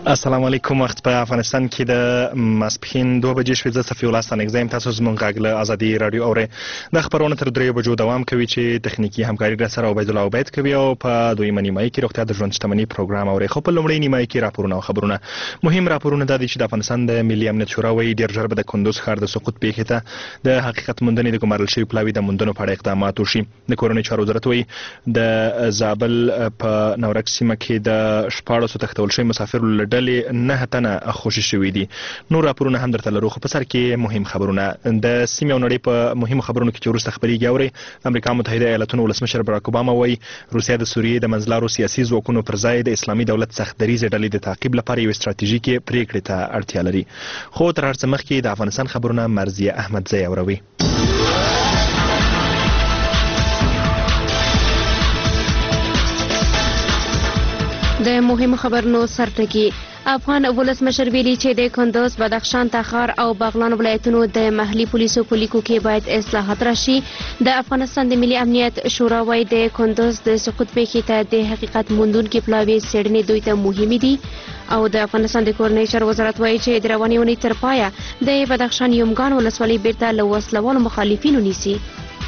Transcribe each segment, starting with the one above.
السلام علیکم. وخت په افغانستان کې د ماسپښین 2 بجې شوې. زه صفي الله ستانکزی یم. تاسو زموږ غږ له ازادي راډیو اورئ. دا خپرونه تر 3 بجو دوام کوي چې تخنیکي همکاري راسره عبید الله عبید کوي او په دویمه نیمایي کې روغتیا د ژوند شتمنۍ پروګرام اورئ. خو په لومړۍ نیمایي کې راپورونه او خبرونه. مهم راپورونه دا دي چې د افغانستان د ملي امنیت شورا وایي ډېر ژر به د کندوز ښار د سقوط پیښې ته د حقیقت موندنې د ګمارل شوي پلاوي د موندنو په اړه اقدامات وشي. د کورنۍ چارو وزارت وایي د زابل په نورک سیمه کې د 14 تښتول شوي مسافرو له ډلې 9 تنه خوشي شوي دي. نور راپورونه هم درته لرو، خو په سر کې مهم خبرونه. د سیمې او نړۍ په مهمو خبرونو کې چې وروسته خپرېږي اورئ. امریکا متحده ایالاتونو ولسمشر براک اوباما وایي روسیه د سوریې د منځلارو سیاسي ځواکونو پر ځای د اسلامي دولت سخت دریځې ډلې د تعقیب لپاره یو ستراتیژیکې پریکړې ته اړتیا لري. خو تر هر څه مخکې د افغانستان خبرونه مرضیه احمدزی اوروي. د مهمو خبرونو سرټکی. افغان ولسمشر ویلي چې د کندوز، بدخشان، تخار او بغلان ولایتونو د محلي پولیسو په لیکو کې باید اصلاحات راشي. د افغانستان د ملي امنیت شورا وايي د کندوز د سقوط پیښې ته د حقیقت موندونکي پلاوي څېړنې دوی ته مهمې دي. او د افغانستان د کورنۍ چارو وزارت وايي چې د روانې اونۍ تر پایه د بدخشان یومګان ولسوالۍ بیرته له وسلوالو مخالفینو نیسي.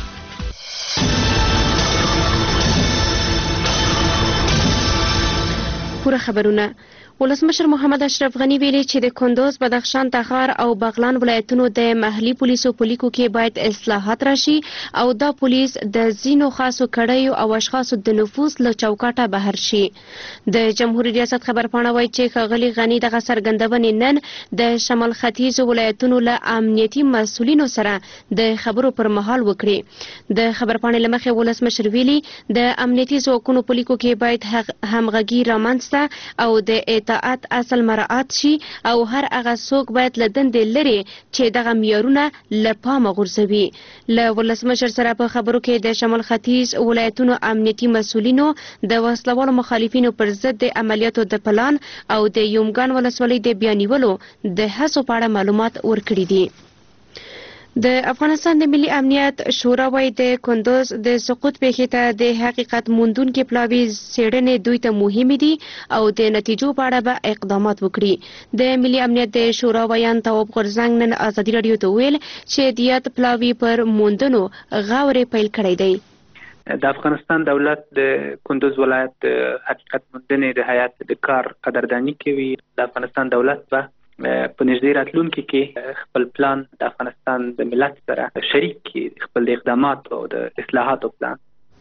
پوره خبرونه. ولسمشر محمد اشرف غنی ویلي چې د کندوز، بدخشان، تخار او بغلان ولایتونو د محلي پولیسو په لیکو کې باید اصلاحات راشي او دا پولیس د ځینو خاصو کړیو او اشخاصو د نفوذ له چوکاټه بهر شي. د جمهوریت ریاست خبرپاڼه وایي چې ښاغلي غني دغه څرګندونې نن د شمال ختیځو ولایتونو له امنیتي مسؤلینو سره د خبرو پر مهال وکړي. د خبرپاڼې له مخې ولسمشر ویلي د امنیتي ځواکونو په لیکو کې باید همغږي رامنځته او د اطاعت اصل مراعات شي او هر هغه څوک باید له دندې لري چې دغه معیارونه له پامه غورځوي. له ولسمشر سره په خبرو کې د شمال ختیځ ولایتونو امنیتي مسؤلینو د وسلوالو مخالفینو پر ضد د عملیاتو د پلان او د یومګان ولسوالۍ د بیا نیولو د هڅو په اړه معلومات ورکړي دي. د افغانستان د ملي امنیت شورا وايي د کندوز د سقوط پیښې ته د حقیقت موندونکي پلاوي څېړنې دوی ته مهمې دي او د نتیجو په اړه به اقدامات وکړي. د ملي امنیت د شورا ویان تواب غورځنګ نن ازادي راډیو ته ویل چې د یاد پلاوي پر موندنو غورې پیل کړی دی. د افغانستان دولت د کندوز ولایت د حقیقت موندنې د هیئت د کار قدردانی کوي. د افغانستان دولت به په نږدې راتلونکي کې خپل پلان د افغانستان د ملت سره شریک کړي، خپل اقدامات او د اصلاحاتو پلان.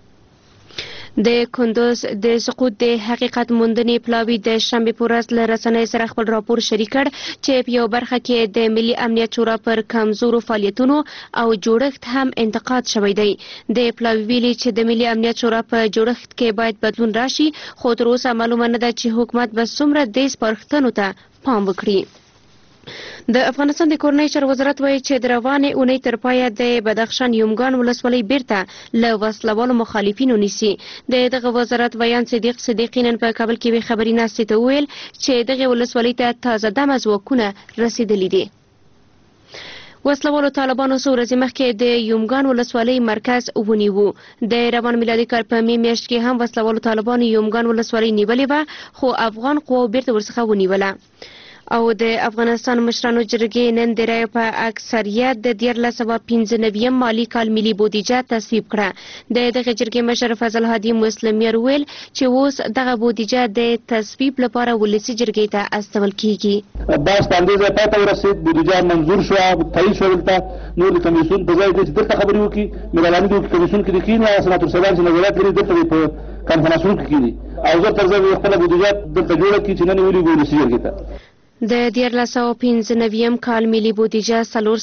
د کندوز د سقوط د حقیقت موندنې پلاوي د شنبې په ورځ له رسنیو سره خپل راپور شریک کړ چې په یو برخه کې د ملي امنیت شورا پر کمزورو فعالیتونو او جوړښت هم انتقاد شوی دی. د پلاوي ویلي چې د ملي امنیت شورا په جوړښت کې باید بدلون راشي، خو تر اوسه معلومه نه ده چې حکومت به څومره دې سپارښتنو ته پام وکړي. د افغانستان د کورنۍ چارو وزارت وایي چې د روانې اونۍ تر پایه د بدخشان یومګان ولسوالۍ بیرته له وسلوالو مخالفینو نیسي. د دغه وزارت ویان صدیق صدیقي نن په کابل کې یوې خبري ناستې ته وویل چې دغه ولسوالۍ ته تازه دمه ځواکونه رسېدلي دي. وسلوالو طالبانو څو ورځې مخکې د یومګان ولسوالۍ مرکز ونیو. د روان میلادي کال په مې میاشت کې هم وسلوالو طالبانو یومګان ولسوالۍ نیولې وه، خو افغان قواو بیرته ورڅخه ونیوله. او د افغانستان مشرانو جرګې نن د رایو په اکثریت د 1995 مالي کال ملي بودیجه تصویب کړه. د دغه جرګې مشر فضل هادي مسلمیر ویل چې اوس دغه بودیجه د تصویب لپاره ولسي جرګې ته استول کیږي. باز اندازه پاتې ورسید، بودیجه منظور شو، تایید شو. دلته نور کمیسیون په ځای د دلته خبرې وکړي، ملالانه د کمیسیون کې د کینیا سناتور صاحبان چې نظارت لري دلته په کانفرنسونو کې کیږي او زه تر ځای خپل بودیجه دلته جوړه کړي چې نن ویلي ولسي جرګې ته. د 1995 کال ملي بودیجه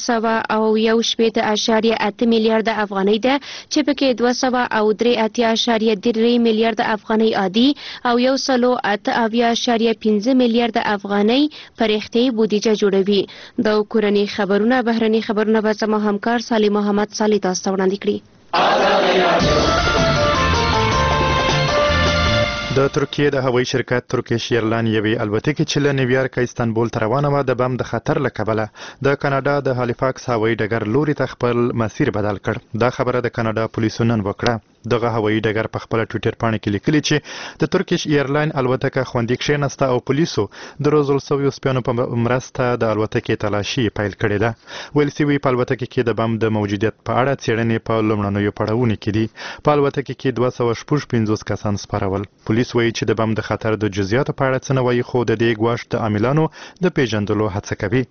471.8 میلیارډ افغانۍ ده چې پکې 203.3 میلیارډ افغانۍ عادي او 108.5 میلیارډ افغانۍ پرختي بودیجه جوړوي. د کورنۍ خبرونه بهرني خبرونه به زموږ همکار صالح محمد صالح تاسو ته وړاندې کړي. د ترکیې د هوایي شرکت ترکیش ایرلاین یوې الوتکې چې له نیویارک استانبول ته روانه وه د بم د خطر له کبله د کاناډا د هالیفاکس هوایي ډګر لوري ته خپل مسیر بدل کړ. دا خبره د کاناډا پولیسو نن وکړه. دغه هوایي ډګر په خپل ټویټر باندې کې لیکلي چې د ترکیش ایرلاین الوتکه خوندي کښېناسته او پولیسو د روزل شویو سپیانو په مرسته د الوتکې تلاشي پیل کړې ده. ویل شوي په الوتکه کې د بم د موجودیت په اړه څېړنې په لومړنیو پړاوونو کې دي. په الوتکه کې 250 کسان سپارول. پولیس وایي چې د بم د خطر د جزئیاتو په اړه څه نه وایي، خو د دې ګواښ د عاملانو د پیژندلو هڅه کوي.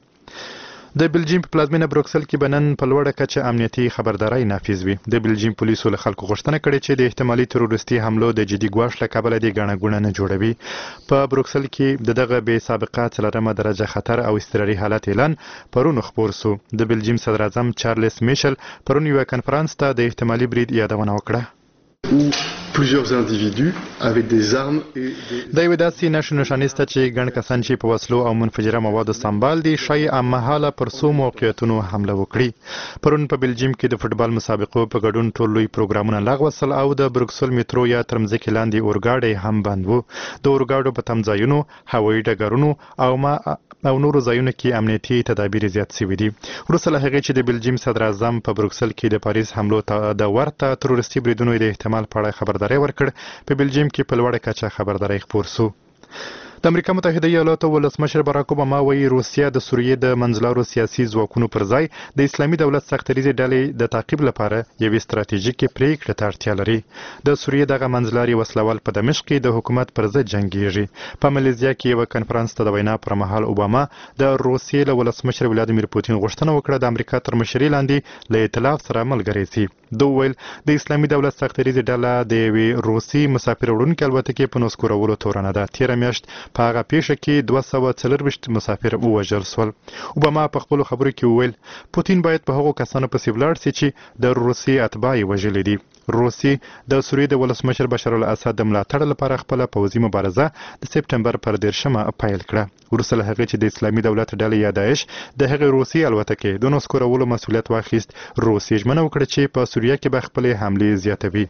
د بلجیم په پلازمینه بروکسل کې بنن په لوړه کچه امنیتي خبرداري نافذ وي. د بلجیم پولیسو له خلکو غوښتنه کړې چې د احتمالي تروریستي حملو د جدي ګواښ له کبله د ګڼه ګوڼه نه جوړوي. په بروکسل کې دغه بې سابقه 4مه درجه خطر او اضطراري حالت اعلان پرون خپور سو. د بلجیم صدر اعظم چارلز میشل پرون یو کنفرانس ته د احتمالي برید یادونه وکړه. plusieurs individus avec des armes et د یو داسې نشو نشانسته چې ګڼ کسان چې په وسلو او منفجره موادو سمبال دي شای امهاله پر څو موقعیتونو حمله وکړي. پرون په بلجیم کې د فوتبال مسابقو په ګډون ټول لوی پروګرامونه لغوه شول او د بروکسل میټرو یا تر مځکې لاندې اورګاډي هم بند وو. د اورګاډو په تمځایونو، هوایي ډګرونو او نورو ځایونو کې امنیتي تدابیر زیات شوي دي. وروسته له هغې چې د بلجیم صدر اعظم په بروکسل کې د پاریس حملو د ورته تروریستي بریدونو د احتمال په اړه خبرداری ورکړ، په بلجیم کې په لوړه کچه خبرداری خپور سو. د امریکا متحده ایالاتو ولسمشر باراک اوباما وایي روسیه د سوریې د منځلارو سیاسي ځواکونو پر ځای د اسلامي دولت سختریزې ډلې د تعقیب لپاره یوې ستراتیژیکې پریکړې ته اړتیا لري. د سوریې دغه منځلاري وسلوال په دمشق کې د حکومت پر ضد جنګیږي. په مالیزیا کې یو کنفرانس ته د وینا پر مهال اوباما د روسیې له ولسمشر ولادیمیر پوتین غوښتنه وکړه د امریکا تر مشرۍ لاندې له ائتلاف سره ملګری شي. دوی ویل د اسلامي دولت سختریزې ډله د یوې روسي مسافر وړونکې الوتکې په نسکورولو تورنه ده. تېره میاشت په هغه پیښه کې 240 مسافر ووژل شول. اوباما په خپلو خبرو کې وویل پوتین باید په هغو کسانو پسې ولاړ شي چې د روسي اتباع یې وژلي دي. روسي د سوریې د ولسمشر بشار الاسد د ملاتړ لپاره خپله پوځي مبارزه د سپټمبر پر 13 پیل کړه. وروسته له هغې چې د اسلامي دولت ډلې یا داعش د هغې روسي الوتکې د نسکورولو مسؤلیت واخیست، روسیې ژمنه وکړه چې په سوریه کې به خپلې حملې زیاتوي.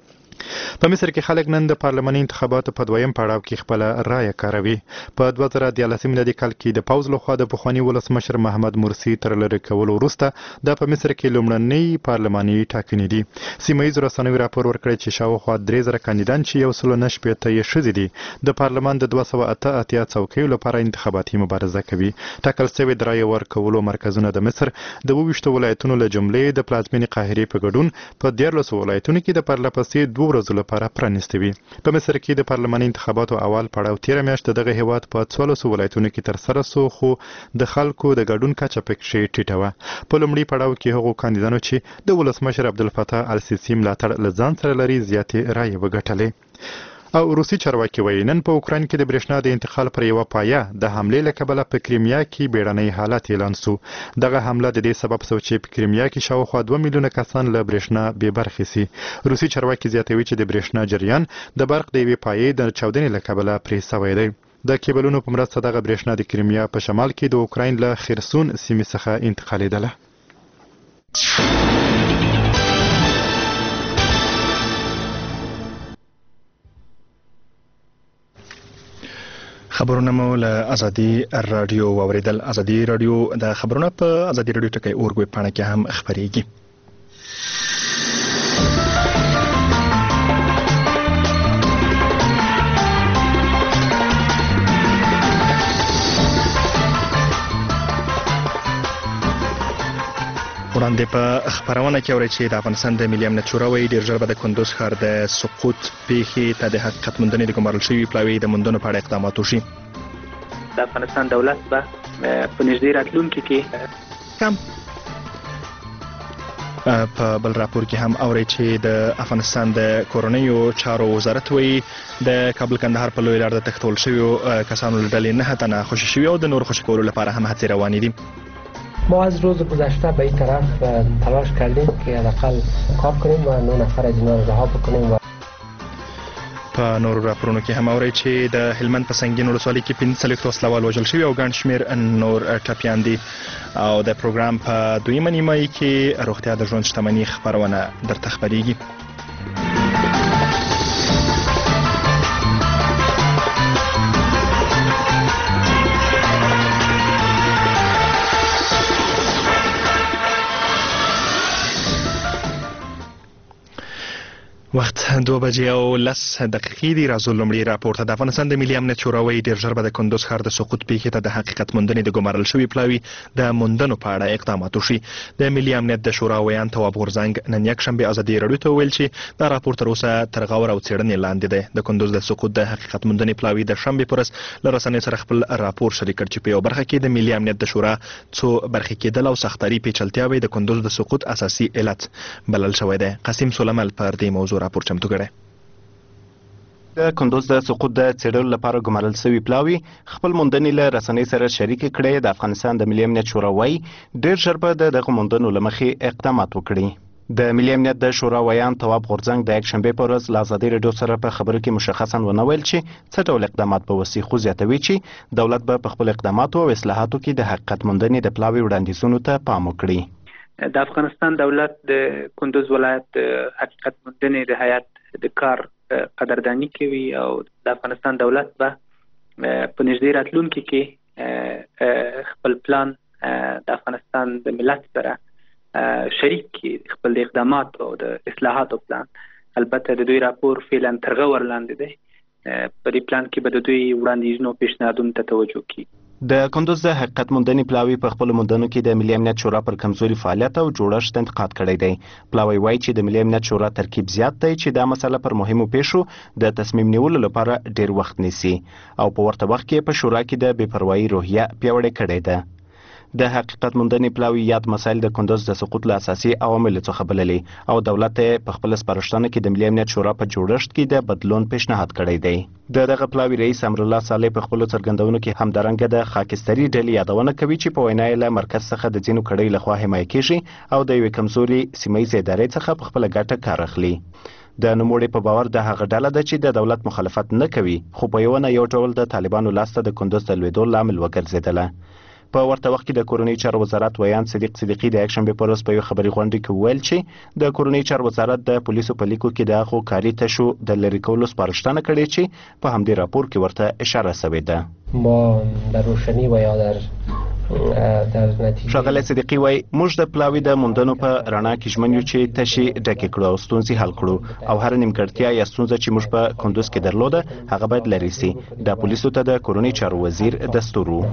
په مصر کې خلک نن د پارلماني انتخاباتو په دویم پړاو کې خپل رایه کاروي. په 2013 میلادي کال کې د پوځ لخوا د پخواني ولسمشر محمد مرسي تر لرې کولو وروسته د په مصر کې لومړنۍ پارلماني ټاکنې دي. سیمه ییزو رسنیو راپور ورکړی چې شاوخوا 3000 کاندیدان چې 190 یې ښځې دي د پارلمان د 288 څوکیو لپاره انتخاباتي مبارزه کوي. ټاکل شوي د رایې ورکولو مرکزونه د مصر د 22 ولایتونو له جملې د پلازمینې قاهرې په ګډون په 14 ولایتونو کې د پرلهپسې 2 ورځو لپاره پرانیستې وي. په مصر کې د پارلماني انتخاباتو اول پړاو 13 میاشت دغه هیواد په 14 ولایتونو کې ترسره سو، خو د خلکو د ګډون کچه پکې ټیټه وه. په لومړي پړاو کې هغو کاندیدانو چې د ولسمشر عبدالفتاح السیسي ملاتړ له ځان سره لري زیاتې رایې وګټلې. او روسي چارواکي وایي نن په اوکراین کې د برېښنا د انتقال پر یوه پایه د حملې له کبله په کریمیا کې بیړنی حالت اعلان سو. دغه حمله د دې سبب شو چې په کریمیا کې شاوخوا 2 میلیونه کسان له برېښنا بې برخې سي. روسي چارواکي زیاتوي چې د برېښنا جریان د برق د یوې پایې د چاودنې له کبله پرې سوی دی. د کیبلونو په مرسته دغه برېښنا د کریمیا په شمال کې د اوکراین له خرسون سیمې څخه انتقالېدله. خبرونه مو له ازادي رادیو واوریدل. ازادي رادیو د خبرونه په ازادي رادیو ټکی اورګ ویب پاڼه کې هم خبرېږي. وړاندې په خبرونه کې اوري چې د افغانستان د ملي امنیت شورا وایي ډېر ژر به د کندوز ښار د سقوط پیښې ته د حقیقت موندنې د ګمارل شوي پلاوي د موندنو په اړه اقدامات وشي. د افغانستان دولت به په نږدې راتلونکي کې کم په بل راپور کې هم اوري چې د افغانستان د کورنیو چارو وزارت وایي د کابل کندهار په لوی لار د تښتول شویو کسانو له ډلې 9 تنه خوشي شوي او د نور خوشي کولو لپاره هم هڅې روانې دي. ما از روز گذشته به این طرف تلاش کردیم که حداقل کار کنیم و 9 نفر از اینا رها بکنیم. په نورو راپورونو کې هم اوري چې د هلمند په سنگین ولسوالۍ کې 45 وسلوال وژل شوي او ګڼ شمېر نور ټپیان دي. او د پروګرام په دویمه نیمایي کې روغتیا د ژوند شتمني خبرونه درته خبرېږي. 2:10 دی راځو لومړی راپورته. د افغانستان د ملي امنیت شورا وایي ډېر ژر به د کندوز ښار د سقوط پیښې ته د حقیقت موندنې د ګمارل شوي پلاوي د موندنو په اړه اقدامات وشي. د ملي امنیت د شورا ویان تواب غورځنګ نن یکشنبه ازادي راډیو ته وویل چې دا راپور تر اوسه تر غور او څېړنې لاندې دی. د کندوز د سقوط د حقیقت موندنې پلاوي د شنبه پر ورځ له رسنیو سره خپل راپور شریک کړ چې په یو برخه کې د ملي امنیت د شورا څو برخې کېدل او سختري پیچلتیاوې د کندوز د سقوط اساسي علت بلل شوی دی. قاسم سلیمان پر دې موضوع راپور چمتو کړی. د کندوز د سقوط د څېړلو لپاره ګمارل شوي پلاوي خپل موندنې له رسنۍ سره شریک کړي. د افغانستان د ملي امنیت شورا وایي ډېر ژر به د دغه موندنو له مخې اقدامات وکړي. د ملي امنیت د شورا ویان تواب غورځنګ د یکشنبې په ورځ له ازادي راډیو سره په خبرو کې مشخصا ونه ویل چې څه ډول اقدامات به وسي، خو زیاتوي چې دولت به په خپل اقداماتو او اصلاحاتو کې د حقیقت موندنې د پلاوي وړاندیزونو ته پام وکړي. د افغانستان دولت د کندوز ولایت حقیقت موندنې د هیئت د کار قدردانی کوي او د افغانستان دولت به په نږدې راتلونکي کې خپل پلان د افغانستان د ملت سره شریک کړي، خپل اقدامات او د اصلاحاتو پلان. البته د دوی راپور فعلا تر غور لاندې دی. په دې پلان کې به د دوی وړاندیزونو او پیشنهادونو ته توجه کړي. د کندوز د حقیقت موندنې پلاوي په خپل موندنو کې د ملي امنیت شورا پر کمزوري فعالیت او جوړښت انتقاد کړی دی. پلاوي وایي چې د ملي امنیت شورا ترکیب زیات دی چې دا مسله پر مهمو پیښو د تصمیم نیولو لپاره ډیر وخت نیسي او په ورته وخت کې په شورا کې د بې پروایي روحیه پیاوړې کړې ده. د حقیقت موندنې پلاوي یاد مسایل د کندوز د سقوط له اساسي عواملو څخه بللي او دولت په خپل سپارښتنه کې د ملي امنیت شورا په جوړښت کې د بدلون پیشنهاد کړی دی. د دغه پلاوي رئیس امرالله صالح په خپل څرګندونو کې همدارنګه د خاکستري ډلې یادونه کوي چې په وینا یې له مرکز څخه د ځینو کړۍ لخوا حمایه کیږي او د یوې کمزوري سیمهییزې ادارې څخه په خپله ګټه کار اخلي. د نوموړي په باور د هغه ډله ده چې د دولت مخالفت نه کوي، خو په یو ډول د طالبانو لاسته د کندوز د لوېدو لامل وګرځېدله. په ورته وخت کې د کورنۍ چارو وزارت ویان صدیق صدیقي د یکشنبې په ورځ په یو خبري غونډه کې وویل چې د کورنۍ چارو وزارت د پولیسو په لیکو کې د هغو کاري تشو د لرې کولو سپارښتنه کړې چې په همدې راپور کې ورته اشاره شوې ده. ما در روشنی و یا در نتیجه ښاغلی صدیقي وایي موږ د پلاوي د موندنو په رڼا کې ژمن یو چې تشې ډکې کړو او ستونزې حل کړو او هره نیمګړتیا یا ستونزه چې موږ په کندوز کې درلوده هغه باید لرې سي. د پولیسو ته د کورنۍ چارو وزیر دستور و.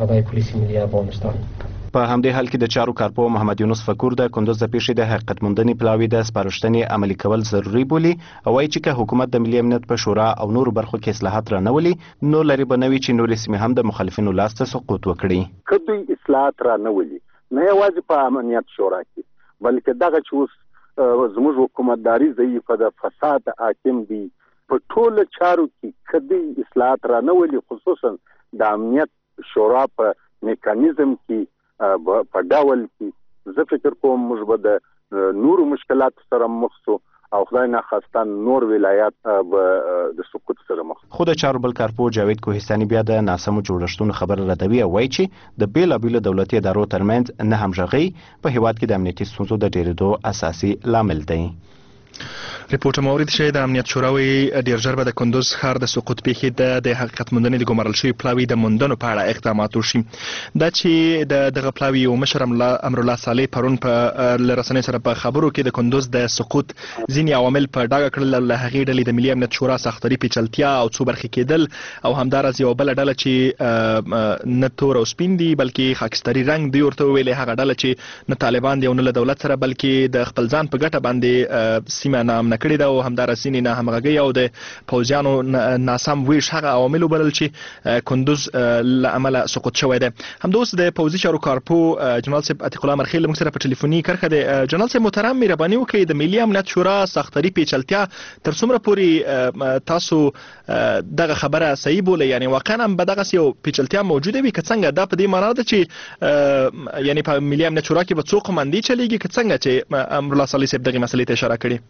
په همدې حال کې د چارو کارپو محمد یونس فکور د کندوز د پیښې د حقیقت موندنې پلاوي د سپارښتنې عملي کول ضروري بولي او وایي چې که حکومت د ملي امنیت په شورا او نورو برخو کې اصلاحات رانولي نو لرې به نه وي چې نورې سیمې هم د مخالفینو لاسته سقوط وکړي. که دوی اصلاحات رانولي نه یوازې په امنیت شورا کې بلکې دغه چې اوس زموږ حکومتداري ضعیفه ده، فساد حاکم دی، په ټولو چارو کې که دوی اصلاحات رانولي خصوصا د امنیت شورا په میکانیزم کې په ډول کې زه فکر کوم موږ به د نورو مشکلاتو سره مخ شو او خدای ناخواسته نور ولایات د سقوط سره مخ. خو د چارو بل کارپو جاوید کوهستاني بیا د ناسمو جوړښتونو خبره ردوي او وایي چې د بېلابېلو دولتي ادارو ترمنځ نه همغږۍ په هیواد کې د امنیتي ستونزو د ډېرېدو اساسي لامل دی. ریپورټ مورید شوی د امنیت شورا وایي ډېر ژر به د کندوز ښار د سقوط پیښې د حقیقت موندنې د ګمارل شوي پلاوي د موندنو په اړه اقدامات وشي. دا چې دغه پلاوي یو مشر امرالله صالح پرون په له رسنیو سره په خبرو کې د کندوز د سقوط ځینې عوامل په ډاګه کړل. له هغې ډلې د ملي امنیت شورا سختري پیچلتیا او څو برخې کېدل او همداراز یوه بله ډله چې نه تور او سپین دي بلکې خاکستري رنګ دوی ورته وویلې، هغه ډله چې نه طالبان دي او نه له دولت سره بلکې د خپل ځان په ګټه باندې سیمه ناامنه کړې ده او همداراز ځینې نه همغږۍ او د پوځیانو ناسم ویش هغه عوامل وبلل چې کندوز له امله سقوط شوی دی. همداوس د پوځي چارو کارپو جنرال صاحب عتیق الله مرخیل موږ سره په ټلیفوني کرښه دی. جنرال صاحب محترم مهرباني وکړئ د ملي امنیت شورا سختري پیچلتیا تر څومره پورې تاسو دغه خبره صحیح بولئ، یعنی واقعا هم به دغسې یو پیچلتیا موجوده وي که څنګه؟ دا په دې معنا ده چې یعنی په ملي امنیت شورا کې به څو قمندي چلیږي که څنګه چې امرالله صالح صاحب دغې مسلې ته اشاره کړې؟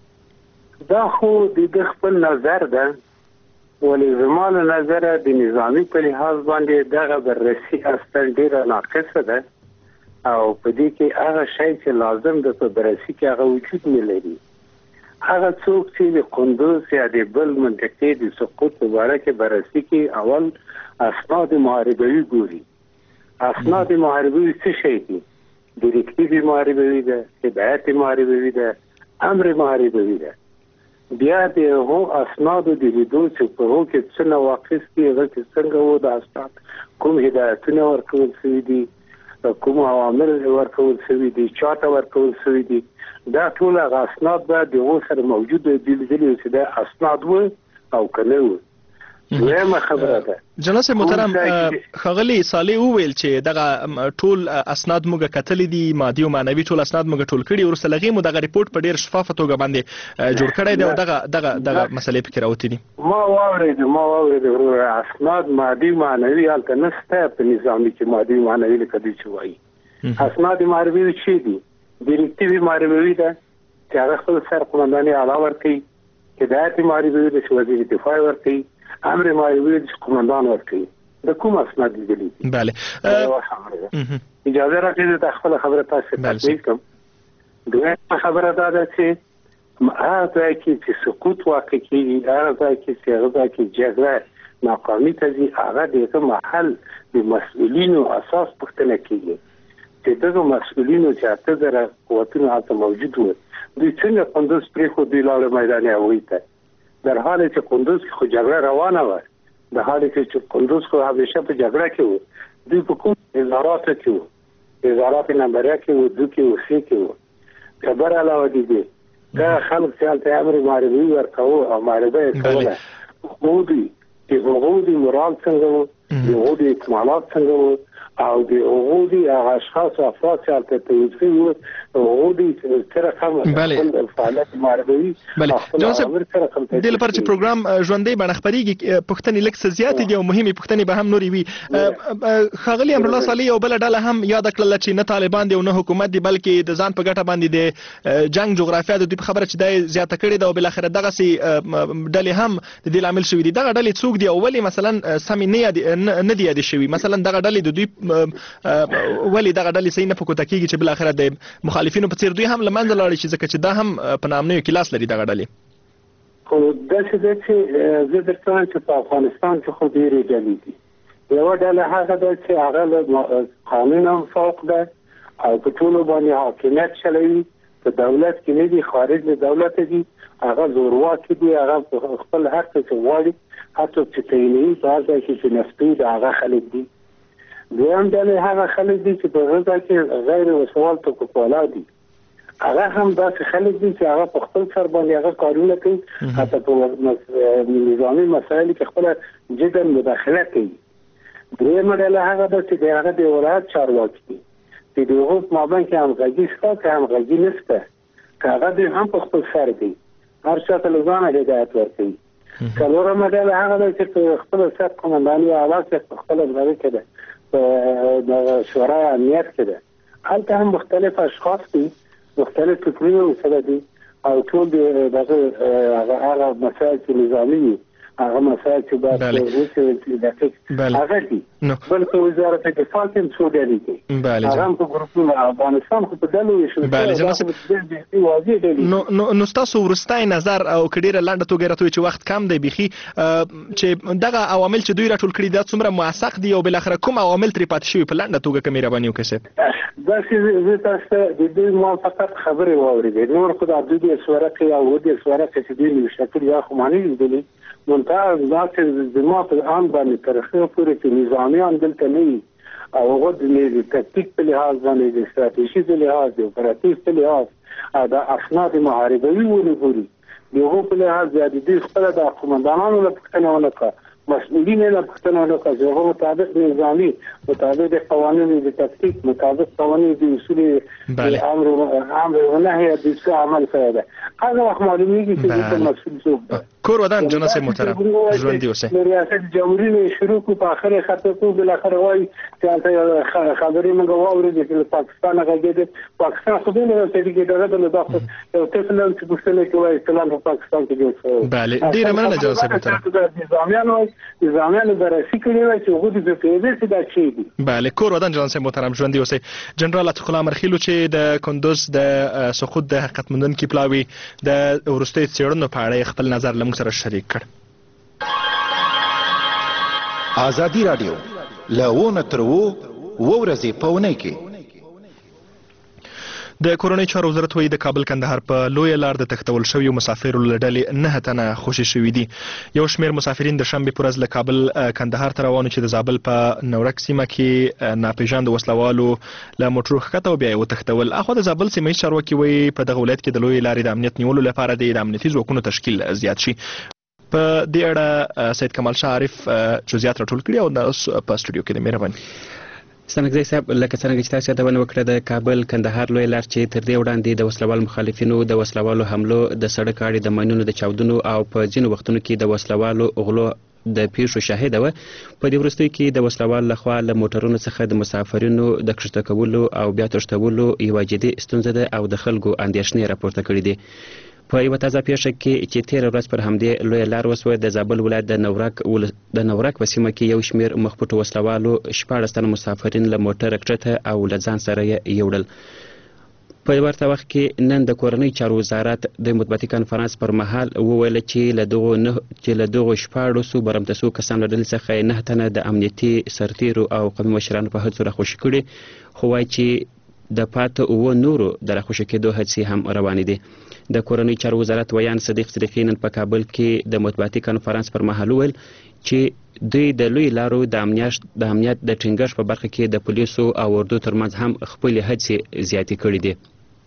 دا خو د خپل نظر ده، ولې زما له نظره د نظامي په لحاظ باندې دغه بررسي اصلا ډېره ناقصه ده او په دې کې هغه شی چې لازم ده په بررسي کې هغه وجود نه لري. هغه څوک چې د کندوز یا د بل منطقې د سقوط په باره کې بررسي کې اول اسناد محاربوي ګوري. اسناد محاربوي څه شی دي؟ ډیرکټیو محاربوي ده، هدایت محاربوي ده، امر محاربوي ده. بیا د هغو اسنادو د لیدو چې په هغو کې څه نواقص دي، هغه کې څنګه و د اسناد کوم هدایتونه ورکول شوي دي، کوم عوامل ورکول شوي دي، چاته ورکول شوي دي، دا ټول هغه اسناد باید د هغو سره موجود وي لیدلي چې دا اسناد و او که نه و. دویمه خبره ده جناب صاحب محترم، ښاغلي صالح وویل چې دغه ټول اسناد موږ کتلي دي، مادي او معنوي ټول اسناد موږ ټول کړي، وروسته له هغې مو دغه ریپورټ په ډېر شفافه توګه باندې جوړ کړی دی او دغه مسلې پکې راوتې دي. ما واورېد وروره، اسناد مادي معنوي هلته نشته په نظامي کې، مادي معنوي لکه دوی چې وایي. اسناد معنوي څه دي؟ ډیرکټیوي معنوي ده چې هغه خپل سرقمنداني اعلی ورکوي، هدایت معنوي ده چې وزیر دفاع ورکوي، امر معنوي چې قومندان ورکوي. د کوم اسناد لیدلي دي؟ بله اجازه راکړئ د خپله خبره تاسو ته تکمیل کړم. دویمه خبره دا ده چې هغه ځای کې چې سقوط واقع کېږي، هغه ځای کې چې هغه ځای کې جګړه ناکامي ته ځي، هغه د هغه محل د مسؤلینو اساس پوښتنه کېږي چې دغه مسؤلینو چې 8000 قوتونه هلته موجود وو، دوی څنګه کندوز پرېښود، دوی لاړل میدان هغوی ته، در حالی چې کندوز کې خو جګړه روانه وه، در حالی چې کندوز خو همیشه په جګړه کې وو، دوی په کوم وزاراتو کې وو، وزارات نمبره کې وو، 2 کې وو، 3 کې وو. خبر علاوه دي دا خلک چې هلته امر معربي ورکوه او معربه یې کوله، هغو دوی چې هغو دوی مرال څنګه وو، د هغو د اکمالات څنګه وو، او د هغو د هغه اشخاص او افراد چې هلته تایید شوي وو، هغو د څه رقم خپل فعالیت معربوي. جناب صاحب، دې لپاره چې پروګرام ژوندی بڼه خپرېږي، پوښتنې لږ څه زیاتې دي او مهمې پوښتنې به هم نورې وي. ښاغلي امرالله صالح یو بله ډله هم یاده کړله چې نه طالبان دي او نه حکومت دي، بلکې د ځان په ګټه باندې د جنګ جغرافیه د دوی په خبره چې دا یې زیاته کړې ده او بالاخره دغسې ډلې هم د دې لامل شوي دي. دغه ډلې څوک دي او ولې مثلا سمې نه دي یادې شوي؟ مثلا دغه ډلې د دوی ولې دغه ډلې صحیح نه پکوته کېږي چې بالاخره د مخالفینو په څېر دوی هم له منځه لاړې شي، ځکه چې دا هم په نامنیو کې لاس لري دغه ډلې. خو داسې ده چې زه درته وایم چې په افغانستان کې خو ډېرې ډلې دي. یوه ډله هغه ده چې هغه له قانون هم فوق ده او په ټولو باندې حاکمیت چلوي، په دولت کې نه دي، خارج له دولته دي، هغه زورواکي دي، هغه خپل هر څه چې غواړي، هر څوک چې تعینوي په هر ځای کې چې نفتوي د هغه خلک دي. دویم ډلې هغه خلک دي چې په هغه ځای کې غیر وسوال توکوپالا دي، هغه هم داسې خلک دي چې هغه په خپل سر باندې هغه کارونه کوي، حتی په نظامي مسایلو کې خپله جدا مداخله کوي. درېیمه ډله هغه ده چې د هغه د ولایت چارواکي دي چې د هغو په مابین کې همغږي شته که همغږي نشته، که هغه دوی هم په خپل سر کوي، هر چا ته له ځانه هدایت ورکوي. څلورمه ډله هغه ده چې په خپله سر قومنداني اعلی کې په خپله دغه کې ده، په شورای امنیت کې ده، هلته هم مختلف اشخاص دي، مختلف فکرونه سره دي او ټول دغه هغه مسایل چې نظامي وي، هغه مسایل چې باید وڅېړل هغه دي. بلکې وزارت دفاع کې هم څو ډلې دي، هغه هم په ګروپونو، افغانستان خو په ډلو ویشل. نو ستاسو وروستی نظر او که ډېره لنډه توګه راته وایي چې وخت کم دی بیخي، چې دغه عوامل چې دوی راټول کړي دا څومره موثق دي او بالاخره کوم عوامل ترې پاتې شوي په لنډه توګه که مهرباني وکړئ صاحب؟ داسې زه تاسو ته د دوی ما فقط خبرې واورېدې، نور خو د 2 ورقې او 2 ورقې چې دوی نوشته کړي دا خو ما نه لیدلي. منتها دا چې زما په آن باندې تر هغه پورې چې نظامیان دلته نه وي او هغه د تکتیک په لحاظ باندې، د ستراتیژي په لحاظ، د اپراتیو په لحاظ او د اسناد محاربوي ونه ګوري، د هغو په لحاظ بیا د دوی خپله د قومندانانو نه پوښتنه ونه کړه، مسؤلین یې نه پوښتنه ونه کړه چې هغه مطابق نظامي، مطابق د قوانینو د تکتیک، مطابق قوانینو د اصول امر ونهي د څه عمل کړی ده. هغه وخت معلومیږي چې دلته مسؤل څوک ده. کور ودان جناب صاحب محترم، ژوندي اوسئ. ریاست جمهوریت شروع کو په اخر خطه کو بالاخره وایي چې هلته خبرې موږ واورېدې چې له پاکستان غږېدې، پاکستان خو دوی نه راځي چې دغه له داخل یو طفل چې پوښتنه کوي اسلام په پاکستان کې جوړ شوی. بله ډېره مننه جناب صاحب محترم. نظامیانو بررسي کړې وای چې هغوی د پوهېدې چې دا شی دي. بله کور ودان جناب صاحب محترم، ژوندي اوسئ. جنرال عتیق الله مرخیلو چې د کندوز د سقوط د حقیقت موندونکي پلاوي د وروستیو څېړنو په اړه خپل نظر له موږ سره شریک کړ. ازادي راډیو له 1 تر 2 ورځې په اونۍ کې د کورنۍ چارو وزارت وایي د کابل کندهار په لویه لار د تښتول شویو مسافرو له ډلې 9 تنه خوشي شوي دي. یو شمېر مسافرین د شنبې په ورځ له کابل کندهار ته روان چې د زابل په نورک سیمه کې ناپېژاندو وسلوالو له موټرو ښکته او بیا یې وتښتول. اخوا د زابل سیمه ییز چارواکي وایي په دغه ولایت کې د لویې لارې د امنیت نیولو لپاره د امنیتي ځواکونو تشکیل زیات شي. په دې اړه سید کمال شاه عارف جزئیات راټول کړي او اوس په استودیو کې د مهرباني ستانګزی صاحب لکه څنګه چې تاسو یادونه وکړه د کابل کندهار لوی لار چې تر دې وړاندې د وسلوال مخالفینو د وسلوالو حملو د سړک اړې د ماینونو د چاودنو او په ځینو وختونو کې د وسلوالو غلو د پیښو شاهده وه. په دې وروستیو کې د وسلوال لخوا له موټرونو څخه د مسافرینو د کښته کولو او بیا تښتولو یوه جدي ستونزه ده او د خلکو اندېښنې راپورته کړي دي. په یوه تازه پیښه کې چې تېره ورځ پر همدې لویه لار وسوه د زابل ولایت د نورک په سیمه کې یو شمېر مخپټو وسلوالو 14 تنه مسافرین له موټره کښته او له ځان سره یې یوړل. په ورته وخت کې نن د کورنۍ چارو وزارت د مطبوعاتي کنفرانس پر مهال وویل چې له دغو 14 برمته کسانو له ډلې څخه 9 تنه د امنیتي سرتیرو او قومي مشرانو په هڅو راخوشي کړي، خو وایي چې د پاته 9 نورو د راخوشي کېدو هڅې هم روانې دي. د کورنۍ چارو وزارت ویان صدیق صدیقی نن په کابل کې د مطبوعاتي کنفرانس پر مهال وویل چې دوی د لوی لارو د امنیت د ټینګښت په برخه کې د پولیسو او اردو ترمنځ هم خپلې هڅې زیاتې کړي دي.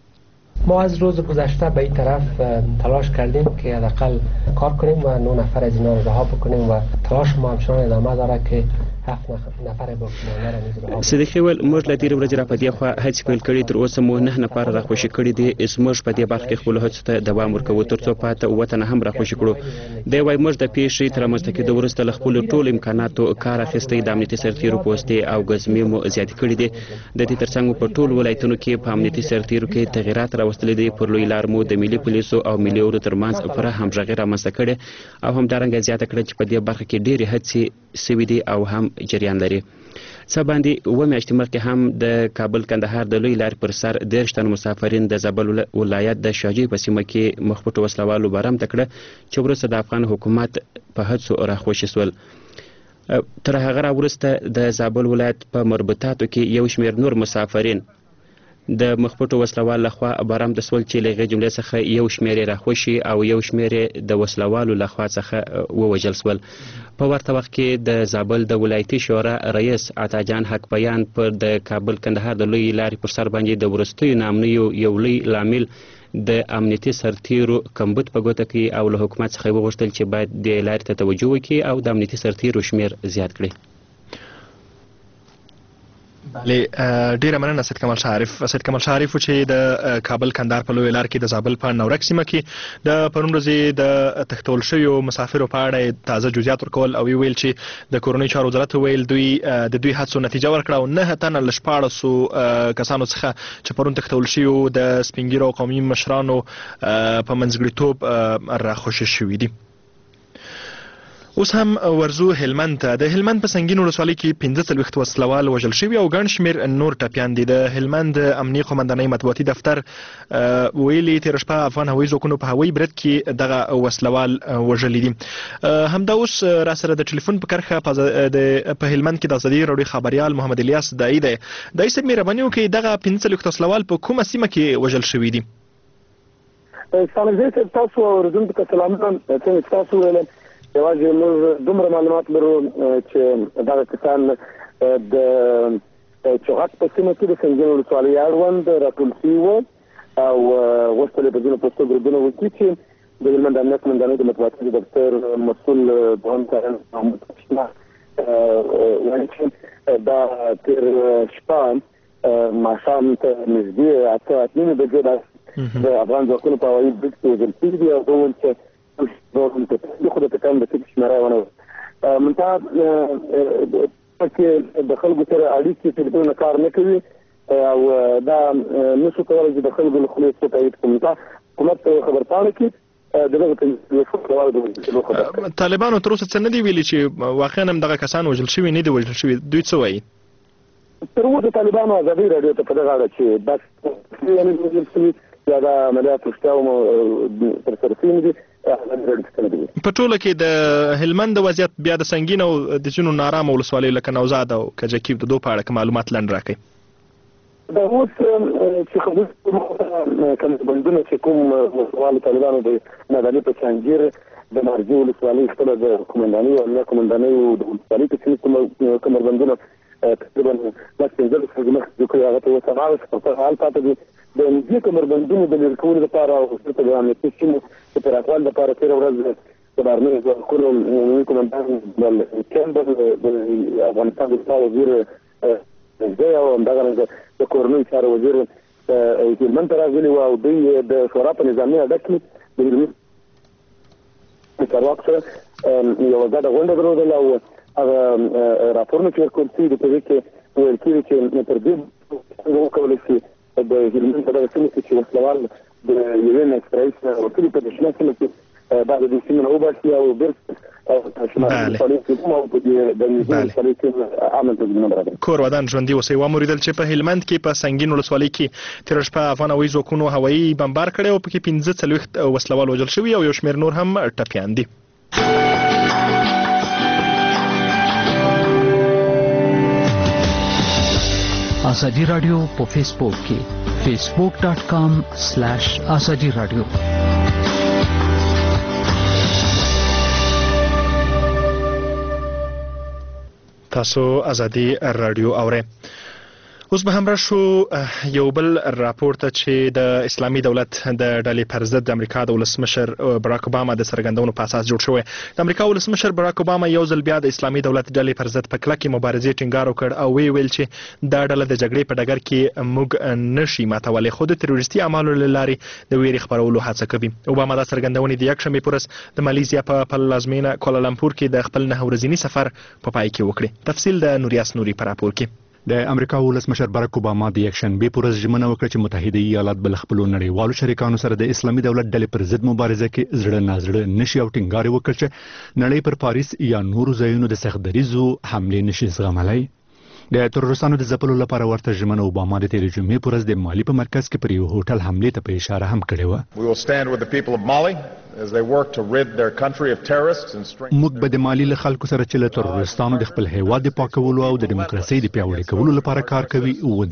ما از روز گذشته به این طرف تلاش کردیم که حداقل کار کنیم و 9 نفر از اینا رو رها بکنیم و تلاش ما همچنان ادامه داره که 7 نفر باقیمانده را نیز رها. صدیقی ویل موږ له تېرې ورځې را په دې خوا هڅې پیل کړي، تر اوسه مو 9 نفر راخوشي کړي دي. زموږ په دې برخه کې خپلو هڅو ته دوام ورکوو تر څو پاته 9 تنه هم راخوشي کړو. دی وایي موږ د پیښې تر رامنځته کېدو وروسته له خپلو ټولو امکاناتو کار اخیستی، د امنیتي سرتیرو پوستې او ګزمې مو زیاتې کړي دي. د دې ترڅنګ مو په ټولو ولایتونو کې په امنیتي سرتیرو کې تغیرات راوستلي دي. پر لوی لار مو د ملي پولیسو او ملي اردو ترمنځ پوره همغږي رامنځته کړې او همدارنګه زیاته کړه چې په دې برخه کې ډېرې هڅې سوي دي او هم جریان لري. څه باندې 7 میاشتې مخکې هم د کابل کندهار د لوی لارې پر سر 13 تن مسافرین د زابل ولایت د شاجوی په سیمه کې مخپټو وسلوالو برمته کړه چې وروسته د افغان حکومت په هڅو راخوشي سول. تر هغه وروسته د زابل ولایت په مربوطاتو کې یو شمېر نور مسافرین د مخپټو وسلوال لخوا برمته سول چې له هغې جملې څخه یو شمېر یې راخوشي او یو شمېر یې د وسلوالو لخوا څخه ووژل سول. په ورته وخت کې د زابل د ولایتي شورا رئیس عطاجان حق بیان پر د کابل کندهار د لوی لارې پر سر باندې د وروستیو نامنیو یو لوی لامل د امنیتي سرتیرو کمبود په ګوته کړي او له حکومت څخه یې وغوښتل چې باید دې لارې ته توجه وکړي او د امنیتي سرتیرو شمېر زیات کړي. ډیره مننه سید کمال شاه عارف. سید کمال شاه عارف چې د کابل کندهار په لوی لار کې د زابل په نورک سیمه کې د پرون ورځې د تښتول شویو مسافرو په اړه تازه جزئیات ورکول او ویل چې د کورنۍ چارو وزارت ویل دوی هڅو نتیجه ورکړه او 9 تنه له 14 کسانو څخه چې پرون تښتول شویو د سپین ږیرو او قومي مشرانو په منځګړیتوب راخوشي شوي دي. اوس هم ورزو هلمند ته. د هلمند په سنگین ولسوالۍ کې 15 وسلوال وژل شوي او ګڼ شمېر نور ټپیان دي. د هلمند امنیي قومندانۍ مطبوعاتي دفتر ویلي تېره شپه افغان هوایي ځواکونو په هوایي برید کې دغه وسلوال وژلي دي. همدا اوس را سره د ټلیفون په کرښه په هلمند کې د ازادي راډیو خبریال محمد الیاس دایی دی. دایی صاحب مهرباني وکړئ دغه 15 وسلوال په کومه سیمه کې وژل شوي دي؟ سلام زه تاسو اوریدونکو ته سلامونه. څنګه تاسو ویل یوازې موږ دومره معلومات لرو چې دغه کسان د چوغات په سیمه کې د سنګین ولسوالۍ اړوند راټول شوي وو او غوښتل یې په ځینو پوسټو ګروپونو وکړي چې د هلمند امنیت قومندانۍ د مطبوعاتي دفتر مسؤل دوهم کارن محمد اشنا وایي چې دا تېر شپه ماښام ته نږدې 8:30 بجې د افغان ځواکونو په هوایي برید کې وژل شوي دي او وویل چې خو د ټکان د ټکي شمېره ونه منتها پکې د خلکو سره اړیکې ټلیفونونه کار نه کوي او دا نشو کولی چې د خلکو له خولې څه تایید کړي. منتها حکومت خبرپاڼه کې دغه طالبانو تر اوسه څه نه دي ویلي چې واقعا هم دغه کسان وژل شوي نه دي وژل شوي؟ دوی څه وایي؟ تر اوسه طالبانو ازادي راډیو ته په دغه اړه چې بس وژل شوي یا دا عملیات رښتیا ترسره شوي نه دي په ټوله کې د هلمند وضعیت بیا د سنگین او د ځینو نارامه ولسوالیو لکه نوزاد او کجکي د دوه په اړه معلومات لنډ راکړئ. دا اوس چې خبرې کمربندونه چې کوم وسوال طالبانو د نادالي په څنګیر د مارجو ولسوالۍ خپل د کومنداني او نه کومنداني د ولسوالۍ په څیر کمربندونه تقریبا لږ پنځه خدمات کوي هغه ته وسغاوه په حال پاتې دي د دې کمربندونو د لري کولو لپاره او څه د امنیتي سیمو د پراخوالي لپاره تیر ورځ د بارنامه د کولو کومندان د کمبر د افغانستان د وزیر زه او همدغه د کورنۍ چارو وزیر هلمند ته راغلي وو او دوی د شورا په نظامي اډه کې د هلمند چارواکو سره یوه ګډه غونډه درلودله او هغه راپورونه چې ورکول شوي دي په دې کې ویل کېږي چې تر دې وکولی شي د هلمند په دغه سیمه کې چې وسلوال د یوې نه اسرائیل څخه ورتلي په دې شنه سیمه کې بعد د دې سیمې نه وباسي او بیرته کور ودان ژوندي اوسئ. وموریدل چې په هلمند کې په سنگین ولسوالۍ کې تېره شپه افغان هوایي ځواکونو هوایي بمبار کړی او پکې 45 وسلوال وژل شوي او یو شمېر نور هم ټپیان دي. آزادی رادیو په فیسبوک کې facebook.com/azadi radio. تاسو ازادي رادیو اورئ. اوس به هم راشو یو بل راپور ته چې د اسلامي دولت د ډلې پر ضد د امریکا د ولسمشر براک اوباما د څرګندونو په اساس جوړ شوی. د امریکا ولسمشر براک اوباما یو ځل بیا د اسلامي دولت ډلې پر ضد په کلکې مبارزې ټینګار وکړ او ویل چې دا ډله د جګړې په ډګر کې موږ نشي ماتولی خو د تروریستي اعمالو له لارې د ویرې خپرولو هڅه کوي. اوباما دا څرګندونې د یکشنبې په ورځ د مالیزیا په پلازمینه کوالالمپور کې د خپل 9 ورځني سفر په پای کې وکړي. تفصیل د نوریاس نوري په راپور کې. د امریکا ولسمشر براک اوباما د یکشنبې په ورځ ژمنه وکړه چې متحده ایالات بل خپل نړیوالو شریکانو سره د اسلامي دولت ډلې پر ضد مبارزه کې زړه نازړه نشي او ټینګار وکړ چې نړۍ پر پاریس یا نورو ځایونو د سخت دریزو حملې نشي زغملای. د ترورستانو د ځپلو لپاره ورته ژمنه اوباما د تېرې جمعې په ورځ د مالي په مرکز کې پر یو هوټل حملې ته په اشاره هم کړې وه. موږ به د مالي له خلکو سره چې له ترورستانو د خپل هیواد د پاکولو او د دیموکراسۍ د پیاوړي کولو لپاره کار کوي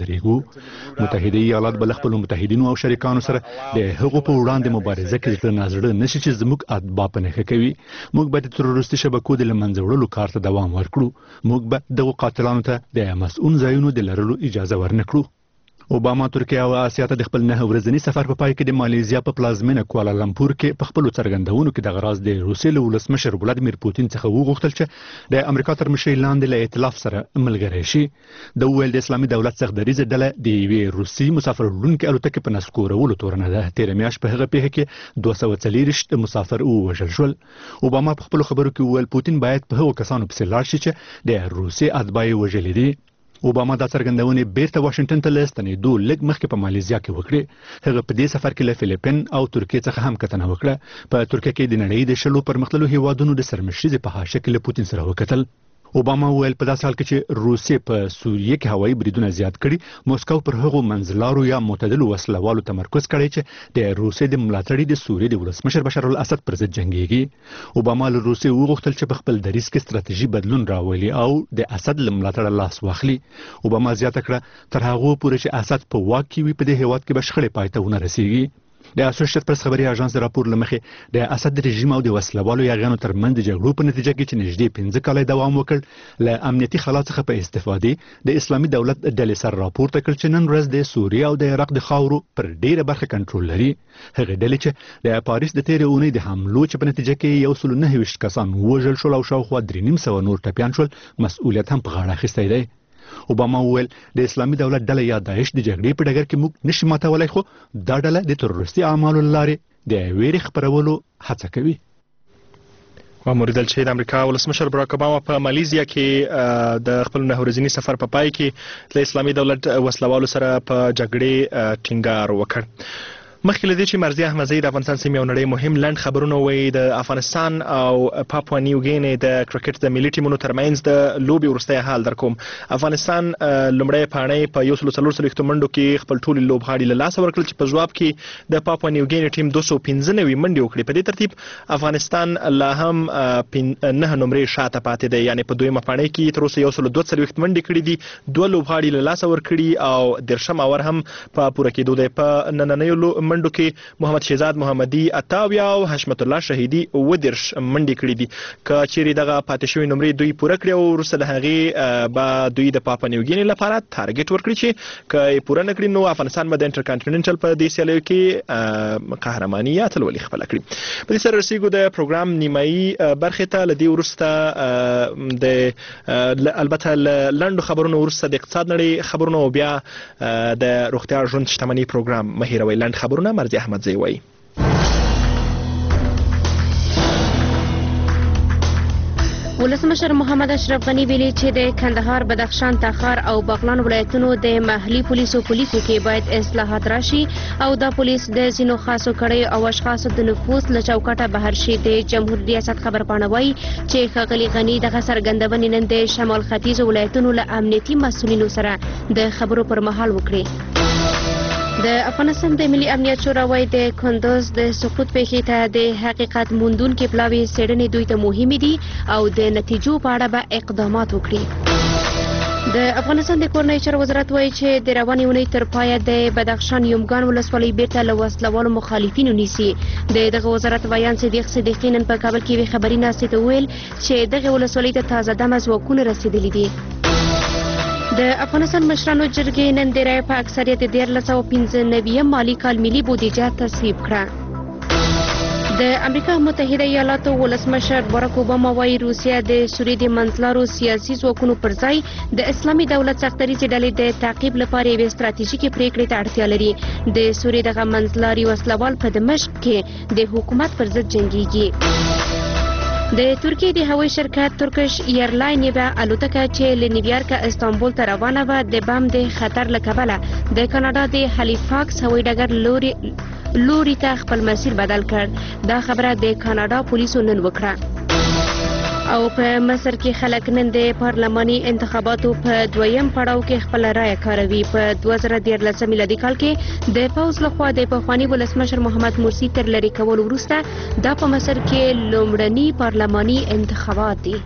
ودرېږو. متحده ایالات به له خپلو متحدینو او شریکانو سره د هغو په وړاندې مبارزه کې زړه نازړه نشي چې زموږ اتباع په نښه کوي. موږ به د تروریستي شبکو د له منځه وړلو کار ته دوام ورکړو. موږ به دغو قاتلانو ته د مسؤل ځایونو د لرلو اجازه ورنکړو. اوباما ترکیه او آسیا ته د خپل 9 ورځني سفر په پای کې د مالیزیا په پلازمینه کوالالمپور کې په خپل څرګندونو کې د غراض د روسیې له ولسمشر ولادیمیر پوتین څخه وغوښتل چې د امریکا تر مشرۍ لاندې له ائتلاف سره ملګری شي. د ویل د اسلامي دولت څخه دریزه ډله د یوې روسي مسافر وړونکي الوتکې په نسکورولو تورنه ده. تېره میاشت په هغه پیښه کې 240 مسافر ووژل شول. اوباما په خپل خبرو کې وویل پوتین باید په هغو کسانو پسې لاړ شي چې د روسیې اتباع یې وژلي دي. اوباما دا څرګندونې بیرته واشنگټن ته له ستنېدو لږ مخکې په مالیزیا کې وکړې. هغه په دې سفر کې له فلیپین او ترکیې څخه هم کتنه وکړه. په ترکیه کې د نړۍ د 10 پرمختللو هیوادونو د سرمشرۍ په حاشیه کې له پوتین سره وکتل. اوباما وویل په داسې حال کې چې روسیې په سوریه کې هوایي بریدونه زیات کړي، موسکو پر هغو منځلارو یا معتدلو وسلوالو تمرکز کړی چې د روسیې د ملاتړي د سوریې د ولسمشر بشار الاسد پر ضد جنګیږي. اوباما له روسیې وغوښتل چې په خپل دریځ کې ستراتیژي بدلون راولي او د اسد له ملاتړه لاس واخلي. اوباما زیاته کړه تر هغه پورې چې اسد په واک کې وي په دې هیواد کې به شخړې پای ته ونه رسیږي. د اسوسییټډ پریس خبري اژانس د راپور لمخې د اسد رژیم او د وسلوالو یاغانو ترمنځ د جګړو په نتیجه کې چې نږدې 15 کال دوام وکړ له امنیتي خلا څخه په استفادې د اسلامي دولت ډلې سره راپورته کړ چې نن ورځ د سوریه او د عراق د خاورو پر ډیره برخه کنټرول لري. هغه ډلې چې د پاریس د تیرې اونۍ د حملو چې په نتیجه کې 129 کسان وژل شول او شاوخوا 300 نور ټپیان شول مسؤلیت هم په غاړه اخیستی دی. اوباما وویل د اسلامي دولت ډله یا داعش د جګړې په ډګر کې موږ نشي ماتولی، خو دا ډله د تروریستي اعمالو له لارې د ویرې خپرولو هڅه کوي. وموریدل چې د امریکا ولسمشر براک اوباما په مالیزیا کې د خپل 9 ورځني سفر په پای کې د اسلامي دولت وسلوالو سره په جګړې ټینګار وکړ. مخکې له دې چې مرضیه احمدزی د افغانستان سیمې او نړۍ مهم لنډ خبرونه وایي د افغانستان او پاپوا نیو ګینې د کرکټ د ملي ټیمونو ترمنځ د لوبې وروستی حال در کوم. افغانستان لومړی پاڼۍ په 140 منډو کې خپل ټولې لوبغاړي له لاسه ورکړل چې په ځواب کې د پاپوا نیو ګینې ټیم 295 منډې وکړې. په دې ترتیب افغانستان لا هم 9 نمرې شاته پاتې دی، یعنې په دویمه پاڼۍ کې تر اوسه 142 منډې کړې دي، 2 لوبغاړي له لاسه ورکړي او 13 اور هم په پوره کېدو دی. په نننیو منډو کې محمد شهزاد محمدي 28 او حشمت الله شهیدي 19 منډې کړې دي. که چیرې دغه پاتې شوي نمرې دوی پوره کړي او وروسته له هغې به دوی د پاپوا نیو ګینې لپاره ټارګټ ورکړي چې که یې پوره نه کړي نو افغانستان به د انټرکانټیننټل په دې سیالیو کې قهرماني یا اتلولي خپله کړي. په دې سره رسیږو د پروګرام نیمایي برخې ته. له دې وروسته د البته له لنډو خبرونو وروسته د اقتصاد نړۍ خبرونه او بیا د روغتیا ژوند شتمني پروګرام مه هېروئ. لنډ خبرونه مرضیه احمدزی وایي. ولسمشر محمد اشرف غنی ویلي چې د کندهار، بدخشان، تخار او بغلان ولایتونو د محلي پولیسو پولیکو کې باید اصلاحات راشي او دا پولیس د ځینو خاصو کړیو او اشخاصو د نفوذ له چوکاټه بهر شي. د جمهور ریاست خبرپاڼه وایي چې ښاغلي غني دغه څرګندونې نن د شمال ختیځو ولایتونو له امنیتي مسؤلینو سره د خبرو پر مهال وکړي. د افغانستان د ملي امنیت شورا وایي د کندوز د سقوط پیښې ته د حقیقت موندونکي پلاوي څېړنې دوی ته مهمې دي او د نتیجو په اړه به اقدامات وکړي. د افغانستان د کورنۍ چارو وزارت وایي چې د روانې اونۍ تر پایه د بدخشان یومګان ولسوالۍ بیرته له وسلوالو مخالفینو نیسي. د دغه وزارت ویان صدیقي نن په کابل کې یوې خبري ناستې ته وویل چې دغه ولسوالۍ ته تازه دمه ځواکونه رسېدلي دي. د افغانستان مشرانو جرګې نن د رایې په اکثریت 1395 مالي کال ملي بودیجه تصویب کړه. د امریکا متحده ایالاتو ولسمشر باراک اوباما وایي روسیه د سوریې د منځلارو سیاسي ځواکونو پر ځای د اسلامي دولت سختدریځې ډلې د تعقیب لپاره یوې ستراتیژیکې پریکړې ته اړتیا لري. د سوریې دغه منځلاري وسلوال په دمشق کې د حکومت پر ضد جنګیږي. د ترکیې د هوایي شرکت ترکش ایرلاین یوه الوتکه چې له نیویارک استانبول ته روانه وه د بم د خطر له کبله د کاناډا د هالیفاکس هوایي ډګر لوري ته خپل مسیر بدل کړ. دا خبره د کاناډا پولیسو نن وکړه. او په مصر کې خلک نن د پارلماني انتخاباتو په دویم پړاو کې خپل رایه کاروي. په 2013 میلادي کال کې د پوځ لخوا د پخواني ولسمشر محمد مرسي تر لرې کولو وروسته دا په مصر کې لومړني پارلماني انتخابات دي.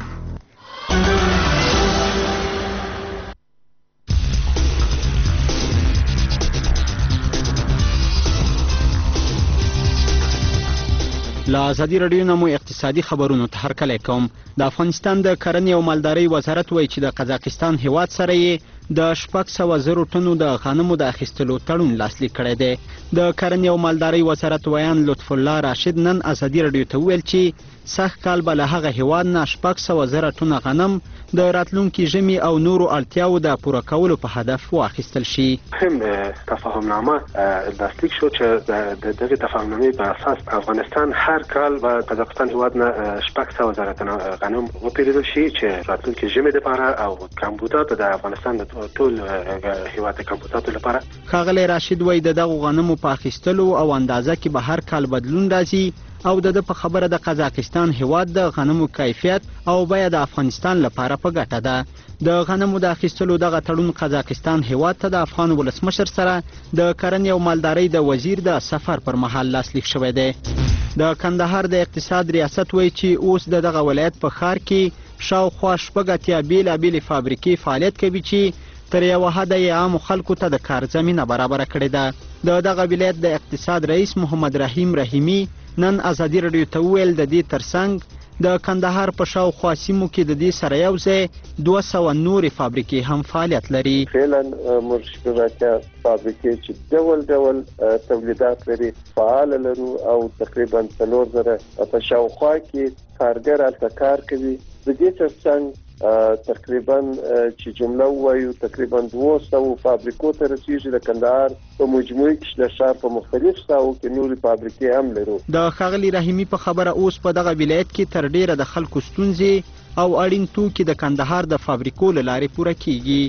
له ازادي راډیو نه مو اقتصادي خبرونو ته هرکلی کوم. د افغانستان د کرنې او مالدارۍ وزارت وایي چې د قزاقستان هیواد سره یې د 600,000 ټنو د غنمو د اخیستلو تړون لاسلیک کړی دی. د کرنې او مالدارۍ وزارت ویان لطف الله راشد نن ازادي راډیو ته وویل چې سږ کال به له هغه هیواد نه 600,000 ټنه غنم د راتلونکي ژمي او نورو اړتیاو د پوره کولو په هدف واخیستل شي. هم تفاهمنامه لاسلیک شو چې د دغه تفاهمنامې په اساس افغانستان هر کال به قزاقستان هیواد نه 600,000 ټنه غنم وپېرودل شي چې راتلونکي ژمي لپاره او کمبودات د افغانستان د ټول هیواد کمبوداتو لپاره. ښاغلی راشد وایي د دغو غنمو په اخیستلو او اندازه کې به هر کال بدلون راځي او د په خبره د قزاقستان هیواد د غنمو کیفیت او بیه د افغانستان لپاره په ګټه ده. د غنمو د اخیستلو دغه تړون قزاقستان هیواد ته د افغان ولسمشر سره د کرنې او مالدارۍ د وزیر د سفر پر مهال لاسلیک شوی دی. د کندهار د اقتصاد ریاست وایي چې اوس د دغه ولایت په ښار کې شاوخوا 80 بېلابېلې فابریکې فعالیت کوي چې تر یوه حده یې عامو خلکو ته د کار زمینه برابره کړې ده. د دغه ولایت د اقتصاد رئیس محمد رحیم رحیمي نن ازادي راډیو ته وویل د دې ترڅنګ د کندهار په شاوخوا سیمو کې د دې سره یو ځای 200 نورې فابریکې هم فعالیت لري. فعلا موږ شپږ فابریکې چې ډول ډول تولیدات لري فعال لرو او تقریبا 4,000 په شاوخوا کې کارګر هلته کار کوي. د دې ترڅنګ تقریبا چې جمله وایو تقریبا 200 فابریکو ته رسیږي. د کندهار په مجموعي کې د ښار په مختلف ساحو کې نورې فابریکې هم لرو. د ښاغلي رحیمي په خبره اوس په دغه ولایت کې تر ډیره د خلکو ستونزې او اړین توکي د کندهار د فابریکو له لارې پوره کیږي.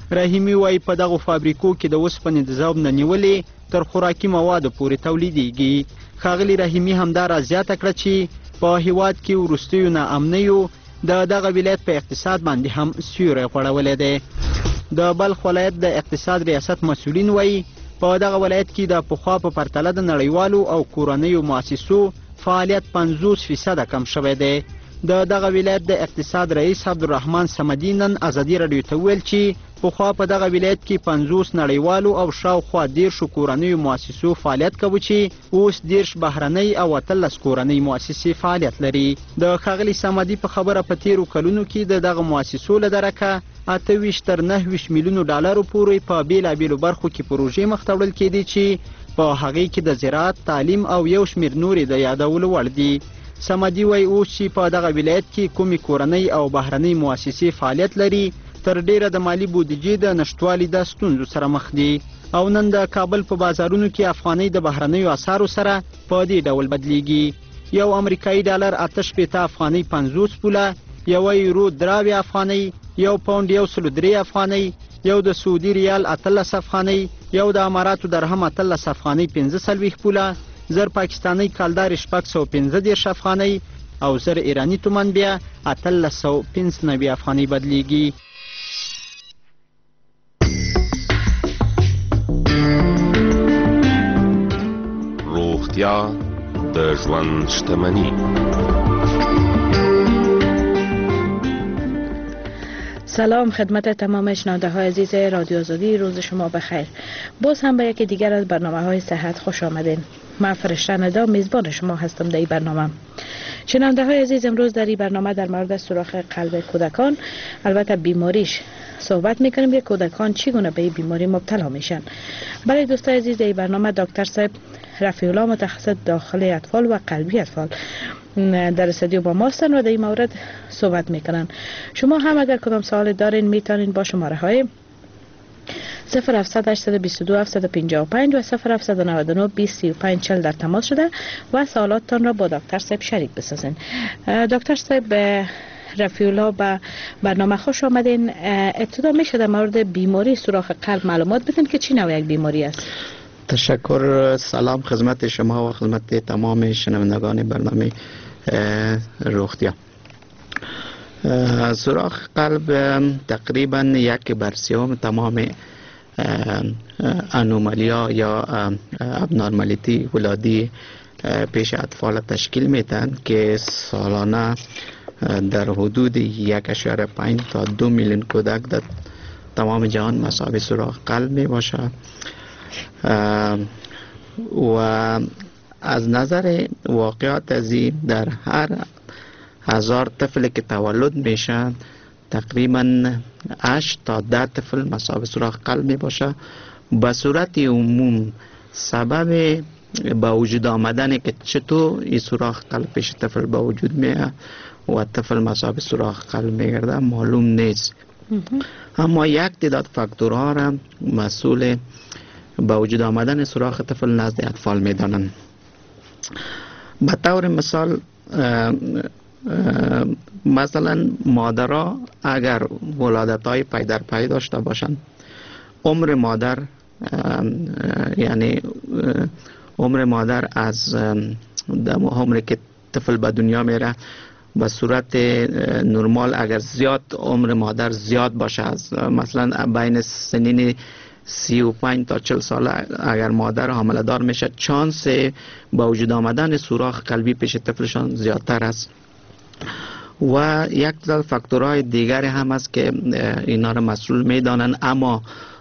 رحیمي وایي په دغو فابریکو کې د اوسپنې د ذوب نه نیولې تر خوراکي موادو پورې تولیدیږي. ښاغلي رحیمي همداراز زیاته کړه چې په هیواد کې وروستیو ناامنیو د دغه ولایت په اقتصاد باندې هم سیوری غوړولی دی. د بلخ ولایت د اقتصاد ریاست مسؤلین وایي په دغه ولایت کې د پخوا په پرتله د نړیوالو او کورنیو مؤسسو فعالیت 50% کم شوی دی. د دغه ولایت د اقتصاد رئیس عبدالرحمن صمدي نن ازادي راډیو ته وویل چې پخوا په دغه ولایت کې 50 نړیوالو او شاوخوا 10 کورنیو مؤسسو فعالیت کوي چې اوس 10 بهرنۍ او 13 کورنۍ مؤسسې فعالیت لري. د ښاغلي صمدي په خبره په تیرو کلونو کې د دغه مؤسسو له درکه 28 تر 29 میلیونو ډالرو پورې په بیلابیلو برخو کې پروژې مخ ته وړل کېدي چې په هغې کې د زراعت، تعلیم او یو شمېر نورې د یادولو وړ دي. صمدي وایي اوس چې په دغه ولایت کې کومې کورنۍ او بهرنۍ مؤسسې فعالیت لري تر ډیره د مالی بودیجې د نشتوالي د ستونزو سره مخ دي او نن د کابل په بازارونو کې افغانۍ د بهرنیو اسعارو سره په دې ډول بدلیږي. یو امریکایي ډالر 68 افغانۍ 50 پوله، یو یورو 3 افغانۍ، یو پاونډ 103 افغانۍ، یو د سعودي ریال 18 افغانۍ، یو د اماراتو درهم 18 افغانۍ 45 پوله، زر پاکستانی کالدار 615 افغانۍ او زر ایرانی تومان بیا 1895 افغانۍ بدلیږي. روغتیا د ژوند شتمني. سلام خدمت تمام شنونده های عزیز رادیو آزادی، روز شما بخیر. باز هم به یکی دیگر از برنامه های صحت خوش آمدین. من فرشته ندا میزبان شما هستم در این برنامه. شنونده های عزیز، امروز در این برنامه در مورد سوراخ قلب کودکان، البته بیماریش صحبت میکنیم که کودکان چگونه به این بیماری مبتلا میشن. برای دوستان عزیز در این برنامه دکتر صاحب رفیع الله متخصص داخلی اطفال و قلبی اطفال در استودیو با ما هستند و در این مورد صحبت میکنن. شما هم اگر کدام سوال دارین میتونین با شماره های 0700 822 755 و 0799 2035 40 در تماس شده و سوالاتتان را با دکتر صاحب شریک بسازین. دکتر صاحب رفیع الله به برنامه خوش آمدین. ابتدا میشه در مورد بیماری سوراخ قلب معلومات بدین که چی نوع یک بیماری است؟ تشکر. سلام خدمت شما و خدمت تمام شنوندگان برنامه روغتیا. سوراخ قلب تقریبا 1/3 تمام انومالیا یا ابنارمالیتی ولادی پیش اطفال تشکیل میدن که سالانه در حدود 1.5 تا 2 میلیون کودک در تمام جهان مصاب سوراخ قلب می باشه و از نظر واقعات ازی در هر 1000 طفل که تولد میشن تقریبا 8 تا 10 طفل مصاب سوراخ قلب می باشه. به صورت عموم سبب به وجود آمدن که چطور این سوراخ قلب پیش طفل به وجود میاد و طفل مصاب سوراخ قلب میگرده معلوم نیست، اما یک تعداد فاکتورها را مسئول به وجود آمدن سوراخ طفل نزد اطفال میدانند. به طور مثال مثلا مادرها اگر ولادت های پی در پی داشته باشند، عمر مادر یعنی عمر مادر از عمری که طفل به دنیا میره به صورت نرمال اگر زیاد عمر مادر زیاد باشه، از مثلا بین سنین 35 تا 40 ساله اگر مادر حامله دار میشه، چانس با وجود آمدن سوراخ قلبی پیش طفلشان زیادتر است. و یک تعداد فاکتورهای دیگری هم است که اینا را مسئول میدانن، اما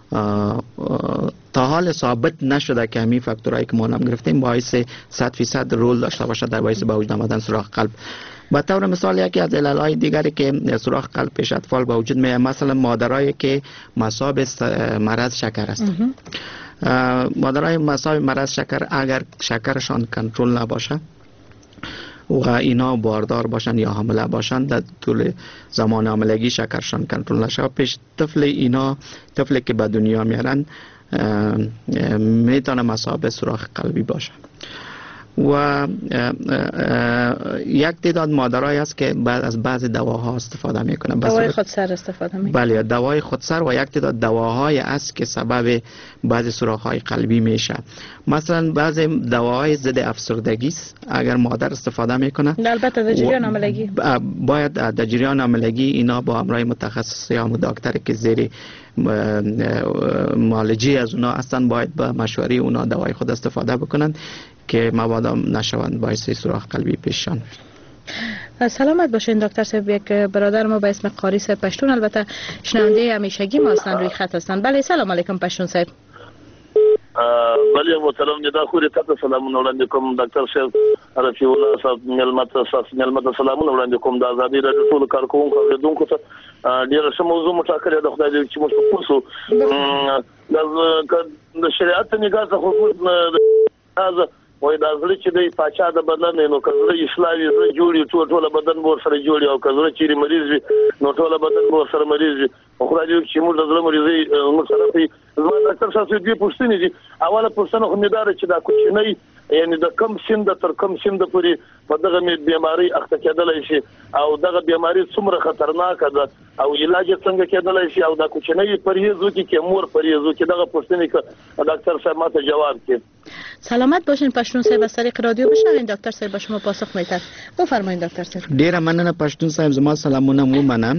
تا حال ثابت نشده که همین فاکتورهایی که ما نام گرفتیم باعث 100% رول داشته باشه در باعث به وجود آمدن سوراخ قلب. به طور مثال یکی از عللهای دیگری که سوراخ قلب پیش اطفال به وجود میاد، مثلا مادرایی که مصاب مرض شکر هستند. مادرای مصاب مرض شکر اگر شکرشان کنترل نباشه و اینا باردار باشن یا حامله باشن، در طول زمان حاملگی شکرشان کنترل نشه، پیش طفل اینا طفلی که به دنیا میارن میتونه مصاب سوراخ قلبی باشه. و یک تعداد مادرایی است که بعد از بعضی دواها استفاده میکنن. دوای خودسر استفاده میکنن. بله، دوای خودسر و یک تعداد دواهای است که سبب بعضی سوراخ‌های قلبی میشه. مثلا بعضی دواهای ضد افسردگی است، اگر مادر استفاده میکنه البته در جریان حاملگی باید در جریان حاملگی اینا با همراه متخصص یا دکتر که زیر معالجه از اونا هستن باید با مشوره اونا دوای خود استفاده بکنن که مبادا نشوند باعث سوراخ قلبی پیششان. سلامت باشین دکتر صاحب. یک برادر ما به اسم قاریس پشتون، البته شنونده همیشگی ما هستن، روی خط هستن. بله سلام علیکم پشتون صاحب. بله محترم ندا خوري تاسو سلامونه وړاندې کوم ډاکټر صاحب رفیع الله صاحب ملمت سلامونه وړاندې کوم د ازادي راډیو ټول کارکونکو اوریدونکو ته ډیره ښه موضوع مټاکره د خدای دې چې موږ پوسو د شریعت نگاه څخه خو وای دا زړه چې د پاچا د بدن نو کله اسلامي زړه جوړي ټول بدن مور سره جوړي او کله چې مریض وي نو ټول بدن مور سره مریض وي. خو راځي چې موږ د زړه مریضي موږ سره په زما ډاکټر صاحب دې پوښتنې دي. اوله پوښتنه خو مې دا چې دا کوچنی یعنی د کم سن د تر کم سن د پوری په دغه بیماری اخته کېدلای شي او دغه بیماری څومره خطرناک ده او علاج څنګه کېدلای شي او دا کوچنی پرهیز وکړي کې مور پرهیز وکړي. دغه پوښتنې که ډاکټر صاحب ماته جواب کړي. سلامت باشین پشتون صاحب. از طریق رادیو بشنوین دکتر صاحب به شما پاسخ میده. بفرمایید دکتر صاحب. ډیره مننه پشتون صاحب. زما سلامونه مو منم.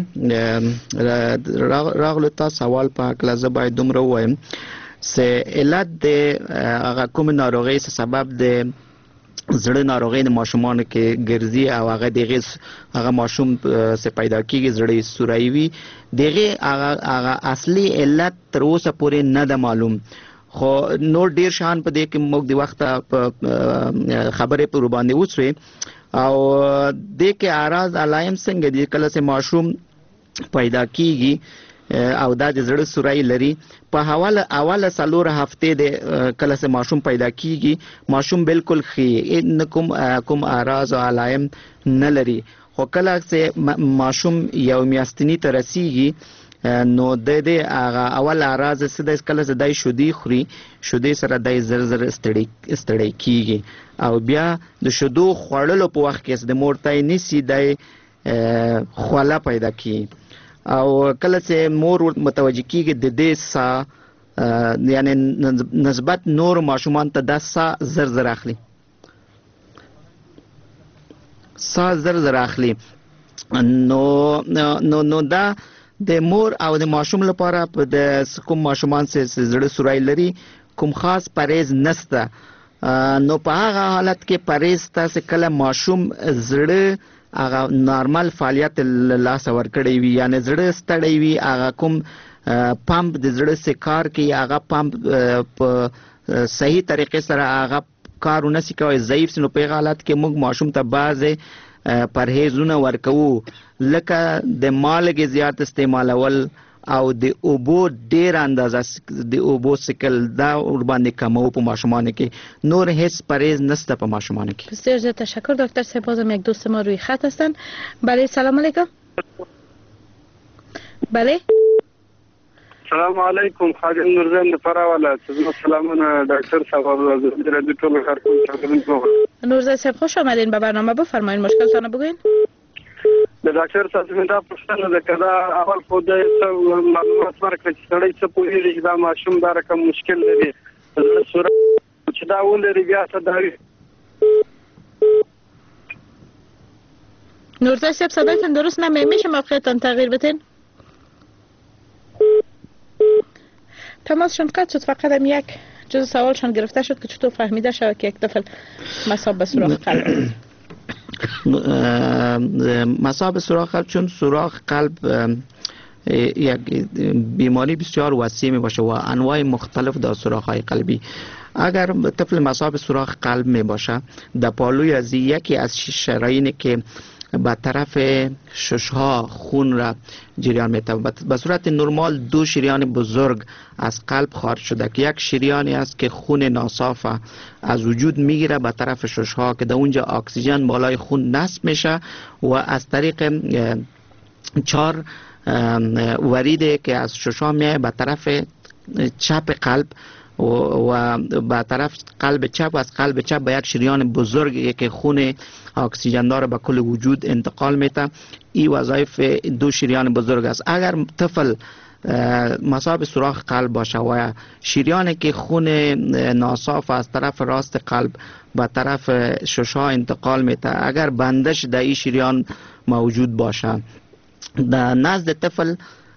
راغلو تا سوال په کلازه باید دومره وایم سه علت د هغه کوم ناروغي سبب د زړه ناروغي د ماشومان کې ګرځي او هغه هغه ماشوم سه پیدا کیږي زړه سورایي وي دغه هغه اصلي علت تر اوسه پورې نه ده معلوم. خو نور ډیر شان په دې کې موږ د وخت خبرې پر باندې وڅوي او د کې اعراض علایم څنګه دي کله سه ماشوم پیدا کیږي او دا د زړه سورای لري په اوله سلور هفته د کله سه ماشوم پیدا کیږي ماشوم بالکل خي کوم اعراض او علایم نه لري. خو کله سه ماشوم یو میاشتنی ته رسیږي نو د دې هغه اول اعراض سده کله زدای شودي خوري شودي سره دای زر استړی کیږي او بیا د شودو خوړلو په وخت کې د مورتای نسی دای خواله پیدا کی او کله چې مور متوجه کیږي د دې سا یعنی نسبت نور ماشومان ته د سا زر اخلي سا زر اخلي نو دا د مور او د ماشوم لپاره په د کوم ماشومان چې زړه سورای لري کوم خاص پرهیز نشته. نو په هغه حالت کې پرهیز تاسو کله ماشوم زړه هغه نارمل فعالیت لاس ور کړی وي یعنی زړه ستړی وي هغه کوم پمپ د زړه سره کار کوي هغه پمپ په صحیح طریقې سره هغه کارونه کوي ضعیف نو په حالت کې موږ ماشوم ته بعضه پرهیزونه ورکو لکه د مالګې زیات استعمالول او د اوبو ډیر اندازه د اوبو سکل دا ور باندې کمو په ماشومان کې نور هیڅ پرهیز نشته په ماشومان کې. بسیار زیاد تشکر دکتر صاحب. بازم یک دوست ما روی خط هستن. بله سلام علیکم. بله سلام علیکم خادم نورزن فراوله. سلامونه دکتر صاحب رادیو ټول کارکونکو. نورزن صاحب خوش آمدین به برنامه. بفرمایید مشکلتون بگوین. د ډاکټر صاحب دا پوښتنه ده کدا اول خو د معلومات ورکړي چې سړی څه پوهیږي چې دا ماشوم دا رقم مشکل لري سره چې دا ولري بیا څه داري. نورزن صاحب صدایتون درست نمیاد. میشه موقعیتون تغییر بدین؟ تماسشون قطع شد. فقط هم یک جز سوالشان گرفته شد که چطور فهمیده شود که یک طفل مصاب به سوراخ قلب مصاب سوراخ قلب چون سوراخ قلب یک بیماری بسیار وسیع می باشه و انواع مختلف در سوراخ های قلبی. اگر طفل مصاب سوراخ قلب می باشه در پالوی از یکی از شرايینی که به طرف ششها خون را جریان می‌دهد. به صورت نرمال دو شریان بزرگ از قلب خارج شده که یک شریانی است که خون ناصاف از وجود میگیره به طرف ششها که در اونجا اکسیژن بالای خون نصب میشه و از طریق 4 وریده که از ششها میاد به طرف چپ قلب و به طرف قلب چپ، از قلب چپ به یک شریان بزرگی که خون اکسیژن دار به کل وجود انتقال میده. این وظایف دو شریان بزرگ است. اگر طفل مصاب سوراخ قلب باشه و شریانی که خون ناصاف از طرف راست قلب به طرف ششها انتقال میده، اگر بندش در این شریان موجود باشه، در نزد طفل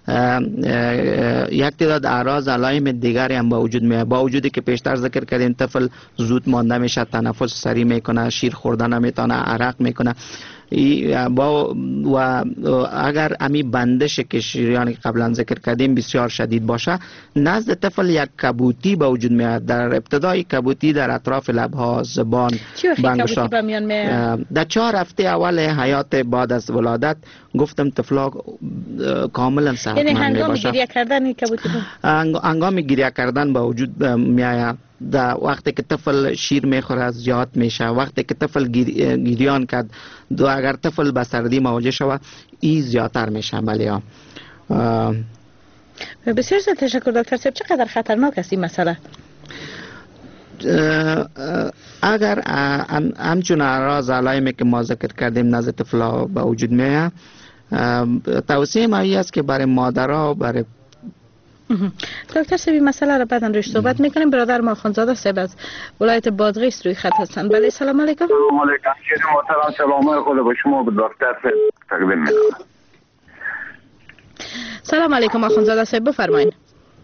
یک تعداد اعراض علائم دیگری هم با وجود میاد. با وجودی که پیشتر ذکر کردیم طفل زود مانده میشه، تنفس سریع میکنه، شیر خوردن نمیتونه، عرق میکنه. و اگر امی بندش که شریانی که قبلا ذکر کردیم بسیار شدید باشه، نزد طفل یک کبوتی به وجود میاد. در ابتدای کبوتی در اطراف لبها، زبان، بنگشا. در 4 هفته اول حیات بعد از ولادت گفتم طفلا کاملا صحتمند میباشه. یعنی هنگام گریه کردن کبوتی هنگام گریه کردن به وجود میآید. در وقتی که طفل شیر میخوره زیاد میشه، وقتی که طفل گریان کرد، اگر طفل به سردی مواجه شود این زیادتر میشه. بله. بسیار تشکر دکتر صاحب. چقدر خطرناک است این مسئله؟ اگر همچون اعراض علائمی که ما ذکر کردیم نزد طفلا به وجود میاد، توصیه ما است که برای مادرها، برای دکتر صاحب این مسئله را بعدا روش صحبت میکنیم. برادر ما خانزاده صاحب از ولایت بادغیس روی خط هستن. بله سلام علیکم. سلام علیکم. خیلی محترم، سلام خود به شما به دکتر صاحب تقدیم میکنم. سلام علیکم خانزاده صاحب، بفرمایید.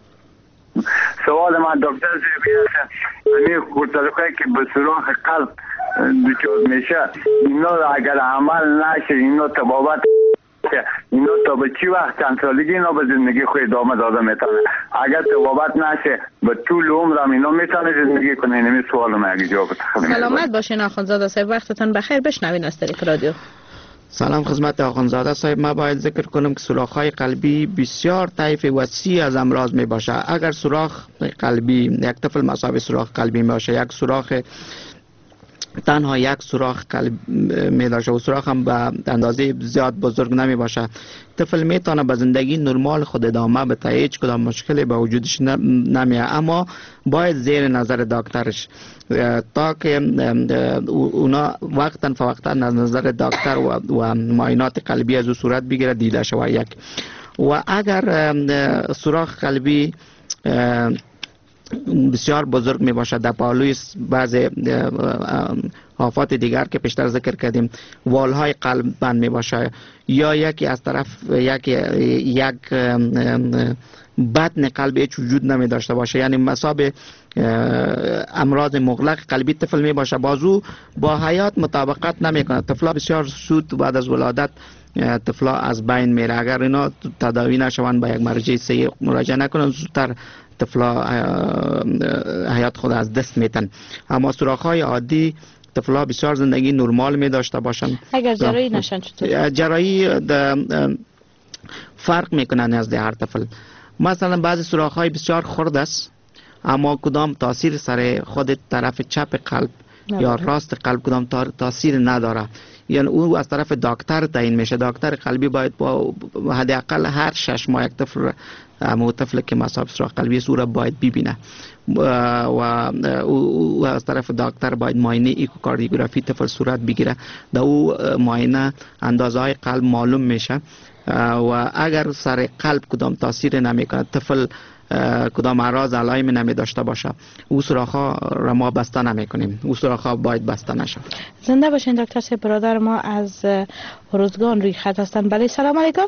سوال من دکتر صاحب است، این خورتلقایی که به سوراخ قلب دچار میشه، اینا اگر عمل نشه، اینا تبابت اینا تا به چی وقت چند سالگی اینا به زندگی خود ادامه داده میتونه؟ اگر تبابت نشه به طول عمرم اینا میتونه زندگی کنه؟ اینمی سوال من اگه جواب بده. سلامت باشین آخوندزاده صاحب، وقتتان بخیر. بشنوین از طریق رادیو. سلام خدمت آخوندزاده صاحب. ما باید ذکر کنم که سوراخ‌های قلبی بسیار طیف وسیع از امراض می باشه. اگر سوراخ قلبی یک طفل مصاب سوراخ قلبی می باشه، یک سوراخ تنها یک سوراخ قلب می داشته و سوراخ هم به اندازه زیاد بزرگ نمی باشه، طفل میتونه به زندگی نرمال خود ادامه بده، هیچ کدام مشکلی به وجودش نمیاد. اما باید زیر نظر دکترش تا که اونا وقتا فوقتا از نظر دکتر و معاینات قلبی از او صورت بگیره، دیده شود یک. و اگر سوراخ قلبی بسیار بزرگ می باشد، در پالوی بعض آفات دیگر که پیشتر ذکر کردیم والهای قلب بند می باشه، یا یکی از طرف یک بطن قلب هیچ وجود نمی داشته باشه، یعنی مصاب امراض مغلق قلبی طفل می باشه، بازو با حیات مطابقت نمی کنه، طفلا بسیار زود بعد از ولادت طفلا از بین میره. اگر اینا تداوی نشوند، با یک مرجع صحیح مراجعه نکنن، زودتر طفلا حیات خود از دست میتن. اما سوراخ‌های عادی طفلا بسیار زندگی نرمال می داشته باشند. اگر جراحی نشن چطور؟ جراحی فرق میکنه نزد هر طفل. مثلا بعضی سوراخ‌های بسیار خرد است، اما کدام تاثیر سر خود طرف چپ قلب یا راست قلب کدام تاثیر نداره، یعنی او از طرف دکتر تعیین میشه. دکتر قلبی باید با حداقل هر 6 ماه یک طفل طفل که مصاب سوراخ قلبی است او را باید ببینه و او از طرف دکتر باید معاینه ایکوکاردیوگرافی طفل صورت بگیره. در او معاینه اندازه های قلب معلوم میشه و اگر سر قلب کدام تاثیر نمیکنه، طفل کدام اعراض علائمی نمی داشته باشه، او سوراخ‌ها را ما بسته نمی‌کنیم. او سوراخ‌ها باید بسته نشه. زنده باشین دکتر صاحب. برادر ما از روزگان روی خط هستن. بله سلام علیکم.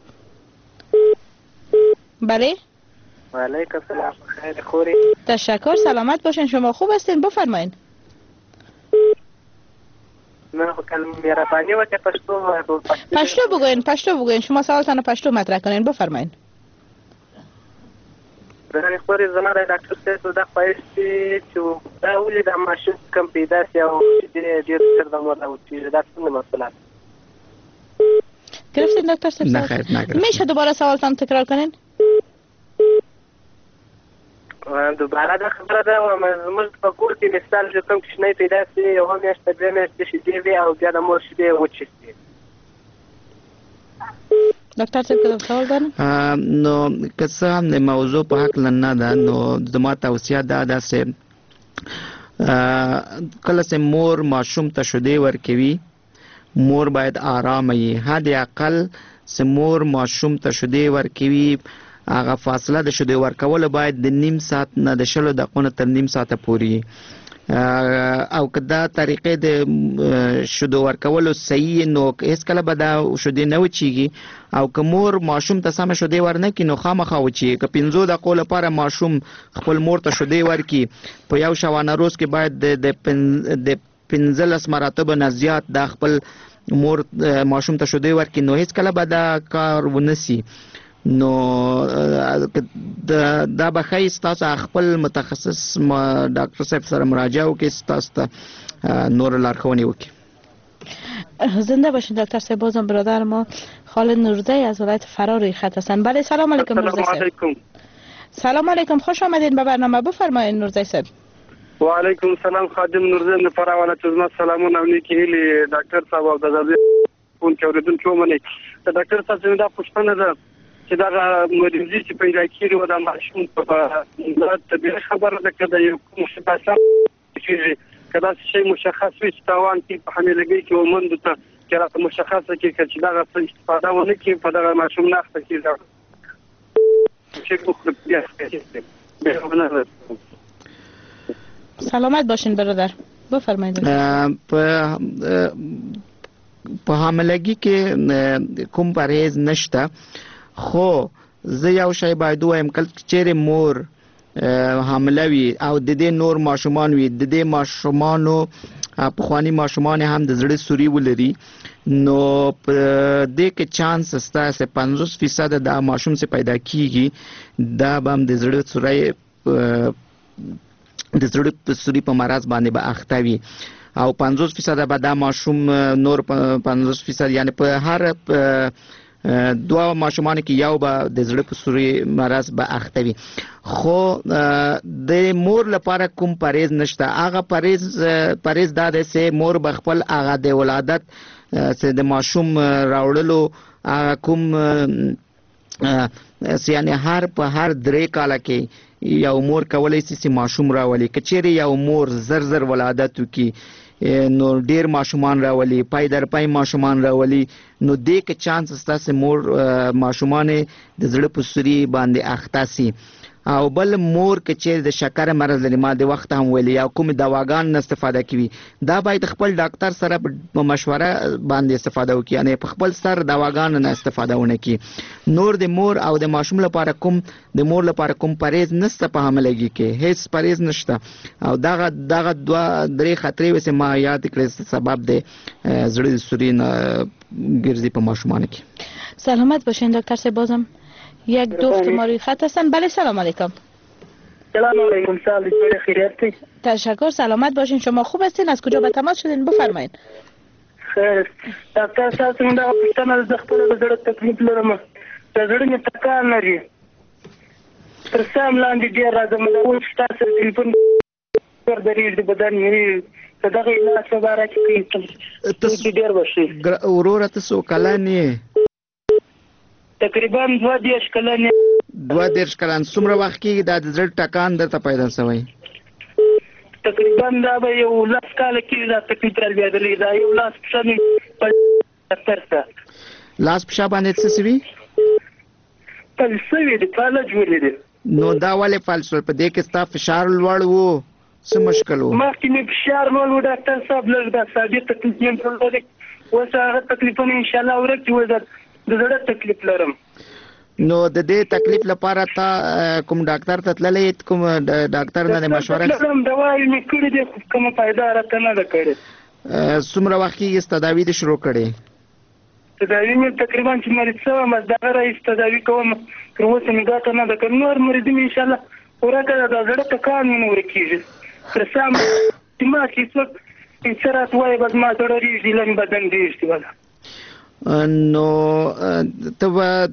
بله و علیکم السلام. خیر خوری؟ تشکر. سلامت باشین. شما خوب هستین؟ بفرمایید. من کلمه مهربانی و پشتو بگوین. شما سوالتان پشتو مطرح کنین. بفرمایید. برای خوری زمان دکتر صاحب دا خواهشتی چې دا ولې د ماشوم کم پیدا سي او ډېر ډېر د مور راوځي، دا څنګه مسئله گرفتین دکتر صاحب؟ نه خیر نگرفتم. میشه دوباره سوالتان تکرار کنین؟ دوباره دا خبره ده زموږ په کور کې مثال چې کوم کوچنی پیدا سي یوه میاشت دوه میاشتې شیدې وي او بیا د مور شیدې وچې سي. ډاکټر صاحب کوم سوال باندې نو که څه هم د موضوع په حق نه ده نو زما توصیه ده چې کله چې مور ماشوم ته شیدې ورکوي مور باید آرام وي حد اقل چې مور ماشوم ته شیدې ورکوي هغه فاصله د شیدې ورکولو باید د نیم ساعت نه د 20 دقیقو نه تر نیم ساعت پورې او کدا طریقې د شیدې ورکولو صحیح نو هیڅ کله به دا شیدې نه وچیږي او که مور ماشوم ته سم شیدې ورنکړي نو خامخا وچی که 15 دقیقو لپاره ماشوم خپل مور ته شیدې ورکړي په یو شوانه روز کې باید د 15 مراتب نه زیات د خپل مور ماشوم ته شیدې ورکړي نو هیڅ کله به دا کار ونسی نو دا به خی ستاسو خپل متخصص ډاکټر صاحب سره مراجعه وکړي ستاسو ته نور لارښوونې وکړي. زنده باشین دکتر صاحب. بازم برادر ما خالد نورزی از ولایت فرا روی خط هستند. بله سلام علیکم نورزی صاحب. سلام علیکم خوش آمدین به برنامه. بفرمایید نورزی صاحب. و علیکم سلام خادم نورزی نه فرا ولایت از سلامونه نیکی هیلی ډاکټر صاحب او د فون کې اوریدونکو منی ډاکټر صاحب دا پوښتنه ده چې دا مریضي چې پیدا کیږي و دا ماشوم په طبيعي خبره ده کده یو مشخصه چې کدا شی مشخص وي چې تاوان کې په حاملګي کې ومند ته کړه مشخصه کې چې دا غوښتل استفاده ونه کې په دا ماشوم نه اخته کیږي چې کوم سلامت باشین برادر. بفرمایید. په حاملګي کې کوم پرهیز نشته خو زه یو شی باید وایم کله چې مور حامله وي او د دې نور ماشومان وي د دې ماشومانو پخوانی ماشومان هم د زړه سوري ولري نو په دې کې چانس ستا 50% د ماشوم څخه پیدا کیږي دا به د زړه سوري په مرض باندې به اخته وي او 50% به دا ماشوم نور 50% یعنی په هر دوه ماشومان کې یو به د زړه په سوري مرض به اخته وي خو د مور لپاره کوم پرهیز نشته. هغه پرهیز دا دی چې مور به خپل هغه د ولادت چې د ماشوم راوړلو کوم یعنی په هر 3 کال کې یو مور کولای شي چې ماشوم راولي. کچېری یو مور زر ولادت وکي نو ډیر ماشومان راولي پای در پای ماشومان راولي نو دې کې چانس ستاسو مور ماشومان د زړه په سوري باندې اخته سي او بل مور کې چې د شکر مرض لري ما د وخت هم ویلي یا کوم دواګان نه استفاده کوي دا باید خپل ډاکټر سره په مشوره باندې استفاده وکړي یعنی په خپل سر دواګان نه استفاده ونه کړي. نور د مور او د ماشوم لپاره کوم پرهیز نشته په حاملګي کې هیڅ پرهیز نشته او دغه 2-3 خطرې وسه ما یاد کړې سبب د زړه سوري نه ګرځي په ماشومان کې. سلامت باشین دکتر صاحب. بازم یک دوست ما روی خط هستن. بله سلام علیکم. سلام علیکم. سلام خیریت. تشکر. سلامت باشین. شما خوب هستین؟ از کجا به تماس شدین؟ بفرمایید. خیر دکتر صاحب څنګه پوښتنه د خپل زړه تکلیف لرم د زړه می تکان لري تر سم لاندې ډیر راځم نو تاسو ټلیفون پر درې د بدن مې دغه علاج مبارک کی تاسو ډیر وشي اورور تاسو کلانه تقریبا 2 کلن څومره وخت کې د زړه ټکان درته پیدا شوی؟ تقریبا دا به یو 10 کال کې دا تکلیف راځي دا یو لاس پښه په ترته لاس پښه باندې څه سوي؟ پلسوي د فالج ولې نو دا ولې فالسول په دې کې ستا فشار لوړ وو څه مشکل وو؟ مخکې مې فشار لوړ وو ډاکټر صاحب لږ دا ساده تکلیف یې لري اوس هغه تکلیفونه ان شاء الله ورته وځي د زړه تکلیف لرم. نو د دې تکلیف لپاره تا کوم ډاکټر ته تللی کوم ډاکټر نه مشوره کوم دوايي مې کړې دي کوم فائدہ راته نه ده کړې. څومره وخت کې تداوی دې شروع کړې؟ تداوی مې تقریبا چې مریض شوم مزدغه رئیس تداوی کوم تر اوسه مې ګټه نه ده کړې. نور مریض مې ان شاء الله ورته د زړه تکان مې ورکیږي تر سم ما چې څو انسرات وای بس ما زړه ریږي لن بدن ریږي ولا نو ته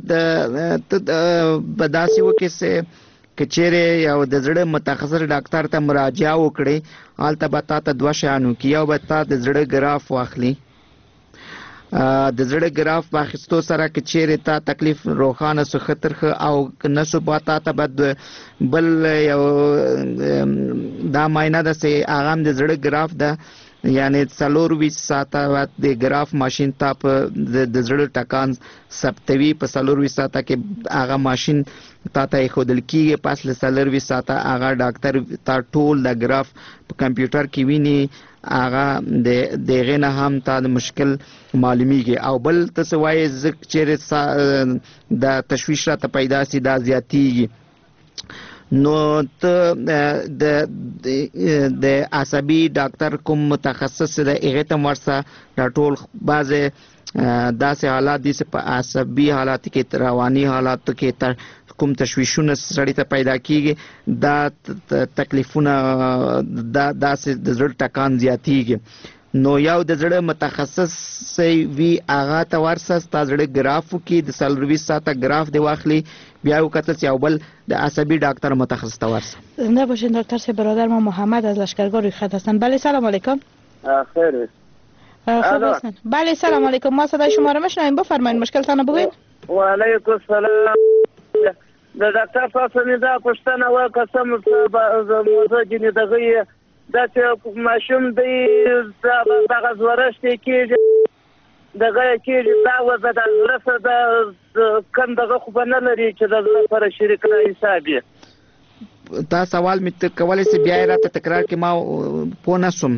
به داسې وکړې چې کچېرې یو د زړه متخصص ډاکټر ته مراجعه وکړې هلته به تا ته 2 شیان وکړي یو به تا د زړه ګراف واخلي د زړه ګراف په اخیستو سره کې چیرې تا تکلیف روخانه سو خطر او نسو باتا ته بد بل یو دا ماینه ده سي اغام د زړه ګراف ده یعنی 24 ساعته د ګراف ماشين ته د زړه ټکان ثبتوي په 24 ساعته کې هغه ماشين ته خودل کیږي پس له 24 ساعته هغه ډاکټر تا ټول د ګراف په کمپیوټر کې ویني هغه د غنه هم تا د مشکل معلومیږي او بل تسوي زک چیرې د تشویش را ته پیدا سي دا زیاتیږي نو ته د عصبي ډاکټر کوم متخصص د هغه ته ورسه دا ټول بعضه داسې حالات دي چې په عصبي حالات کې رواني حالات کې کوم تشویشونه سړی ته پیدا کیږي دا تکلیفونه داسې د زړه ټکان زیاتیږي نو یو د زړه متخصص وی هغه ته ورسه تا زړه ګراف کې د 24 ساعته ګراف دی واخلي بیا وکړه چې اول د عصبي ډاکټر متخصص ته ورسه زنده باشین دکتر صاحب. برادر ما محمد از لشکرگاه روی خط هستند. بله سلام علیکم. خیر خوب هستند. بله سلام علیکم. ما صدای شما رو میشنویم بفرمایید مشکلتان بگوید. و علیکم السلام. د ډاکټر تاسو نه دا پښتنه وا قسم صاحب موضوع جنې دغه دا چې ماشوم دی دغه زورشت کېږي دغه کېږي دا وزه د زړه د کم دغه خو به نه لري چې د زړه سره شریک نه حساب یې دا سوال مې کولی سي بیا یې راته تکرار کړي ما پوه نه سوم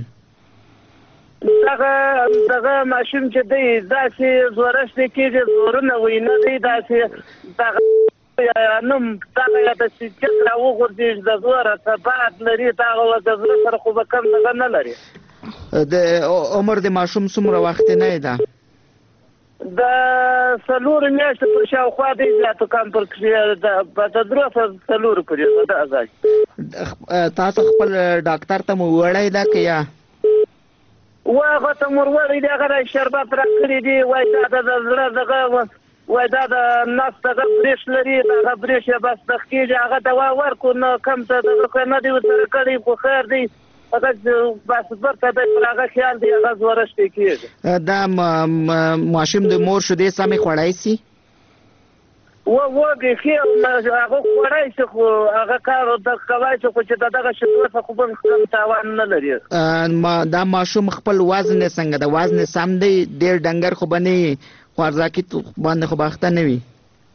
دغه ماشوم چې دی داسې زورشت کېږي زورونه وي نه دی داسې دغه نوم دغه یا د سیچک را وغورځېږي د زوره ثبات لري دغه د زړه سره خو به کم دغه نه لري د عمر د ماشوم څومره وخت نه ده د 4 میاشتې پر شاوخوا دی زیاتو کم پر په د 3 پورې د ازاد تاسو خپل ډاکټر ته مو وړی ده که یا هغه ته مو وړی دی هغه شربت راکړي دي وایي دا د زړه دغه وای دا د نس دغه بریش لري دغه بریش بس د کېږي هغه دوا ورکو نه کم څه دغه نه دی ورسره کړی خو خیر دی هغه بس ورته د هغه خیال دی هغه زورشت کېږي دا ماشوم د مور شیدې سمې خوړای سي وګړي هغه خوړای شي خو هغه کار د کوي چې دغه شیدې خو به کم تاوان نه لري دا ماشوم خپل وزن څنګه د وزن سم دی ډیر ډنګر خو بني خوارزاکی تو باندې خو باخته نه وي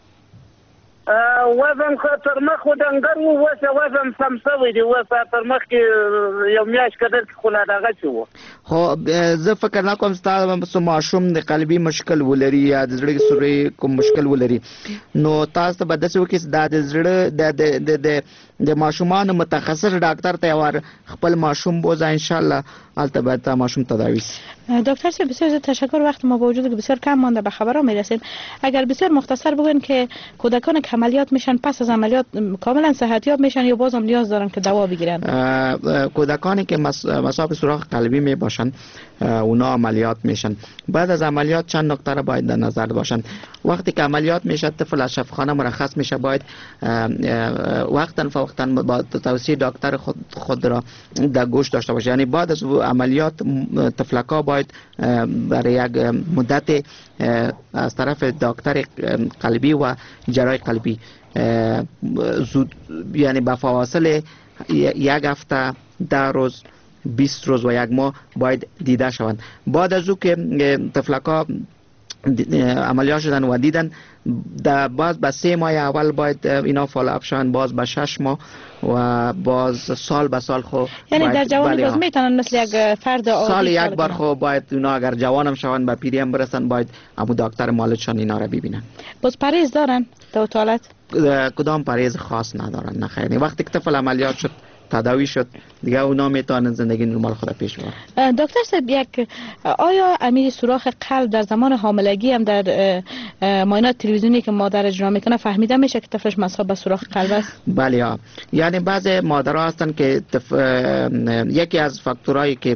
وزن تر مخ ودنګر وو وسه وزن سم سوي دی وسه تر مخ کې یو میاش کډر خو لا دغه شو خو زه فکر نه کوم ستاسو ماشوم د قلبي مشکل ولري یا د زړه سوري کوم مشکل ولري نو تاسو به داسې وکړئ د زړه د ماشومان متخصص ډاکټر ته ور خپل ماشوم بوزا ان شاء الله البته ماشوم تداوی دکتر صاحب بسیار تشکر. وقت ما با وجود که بسیار کم مانده به خبرها میرسیم اگر بسیار مختصر بگوین که کودکان که عملیات میشن پس از عملیات کاملا صحتیاب میشن یا بازم نیاز دارن که دوا بگیرن کودکانی که مصاب سوراخ قلبی می باشن اونا عملیات میشن بعد از عملیات چند نکته را باید در نظر باشن وقتی که عملیات میشه طفل از شفاخانه مرخص میشه باید وقتا فوقتا با توصیه دکتر خود را در گوش داشته باشه یعنی بعد از عملیات طفلکا باید برای یک مدت از طرف دکتر قلبی و جراح قلبی زود یعنی با فواصل یک هفته 10 روز 20 روز و یک ماه باید دیده شوند بعد از او که طفلکا عملیات شدن و دیدن باز به 3 ماه اول باید اینا فالوآپ شوند باز به 6 ماه و باز سال به سال خو یعنی در جوانی باز میتونن مثل یک فرد عادی سال یک بار خو باید اینا اگر جوانم شوند به پیری هم برسن باید امو دکتر مالشان اینا را ببینن باز پرهیز دارن در طالت کدام پرهیز خاص ندارن نه خیر وقتی که طفل عملیات شد تداوی شد دیگه اونا میتونن زندگی نرمال خود پیش ببرن دکتر صاحب آیا امیر سوراخ قلب در زمان حاملگی هم در معاینات تلویزیونی که مادر اجرا میکنه فهمیده میشه که طفلش مصاب به سوراخ قلب است بله یعنی بعض مادرها هستن که یکی از فاکتورایی که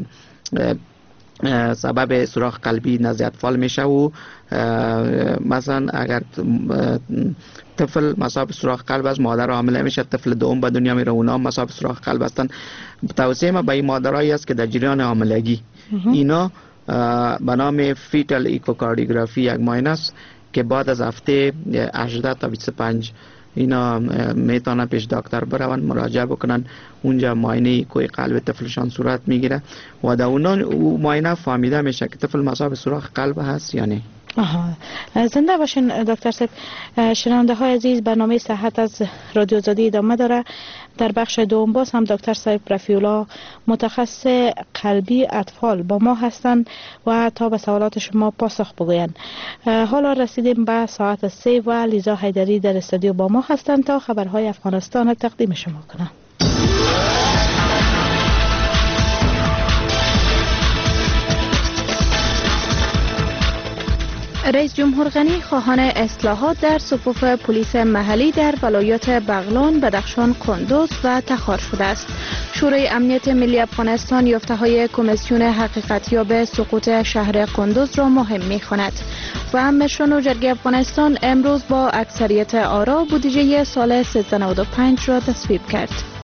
سبب سوراخ قلبی نزدیک فال میشه و مثلا اگر طفل مصاب سوراخ قلب است مادر حامله میشه طفل دوم به دنیا میره اونا مصاب سوراخ قلب هستن توصیه ما به این مادرایی است که در جریان حاملگی اینا به نام فیتال ایکوکاردیوگرافی یک معاینه است که بعد از هفته 18 تا 25 اینا میتونه پیش دکتر برون مراجعه بکنن. اونجا معاینه کوی قلب طفلشان صورت میگیره و در اون معاینه فهمیده میشه که طفل مصاب سوراخ قلب هست یا نه. زنده باشین دکتر صاحب. شنونده های عزیز، برنامه صحت از رادیو آزادی ادامه داره. در بخش دوم باز هم دکتر صاحب رفیع‌الله متخصص قلبی اطفال با ما هستند و تا به سوالات شما پاسخ بگویند. حالا رسیدیم به ساعت 3 و لیزا حیدری در استودیو با ما هستند تا خبرهای افغانستان را تقدیم شما کنند. رئیس جمهور غنی خواهان اصلاحات در صفوف پلیس محلی در ولایات بغلان، بدخشان، کندوز و تخار شده است. شورای امنیت ملی افغانستان یافته‌های کمیسیون حقیقتیاب سقوط شهر کندوز را مهم می‌خواند و مشران جرگه افغانستان امروز با اکثریت آرا بودجه سال 1395 را تصویب کرد.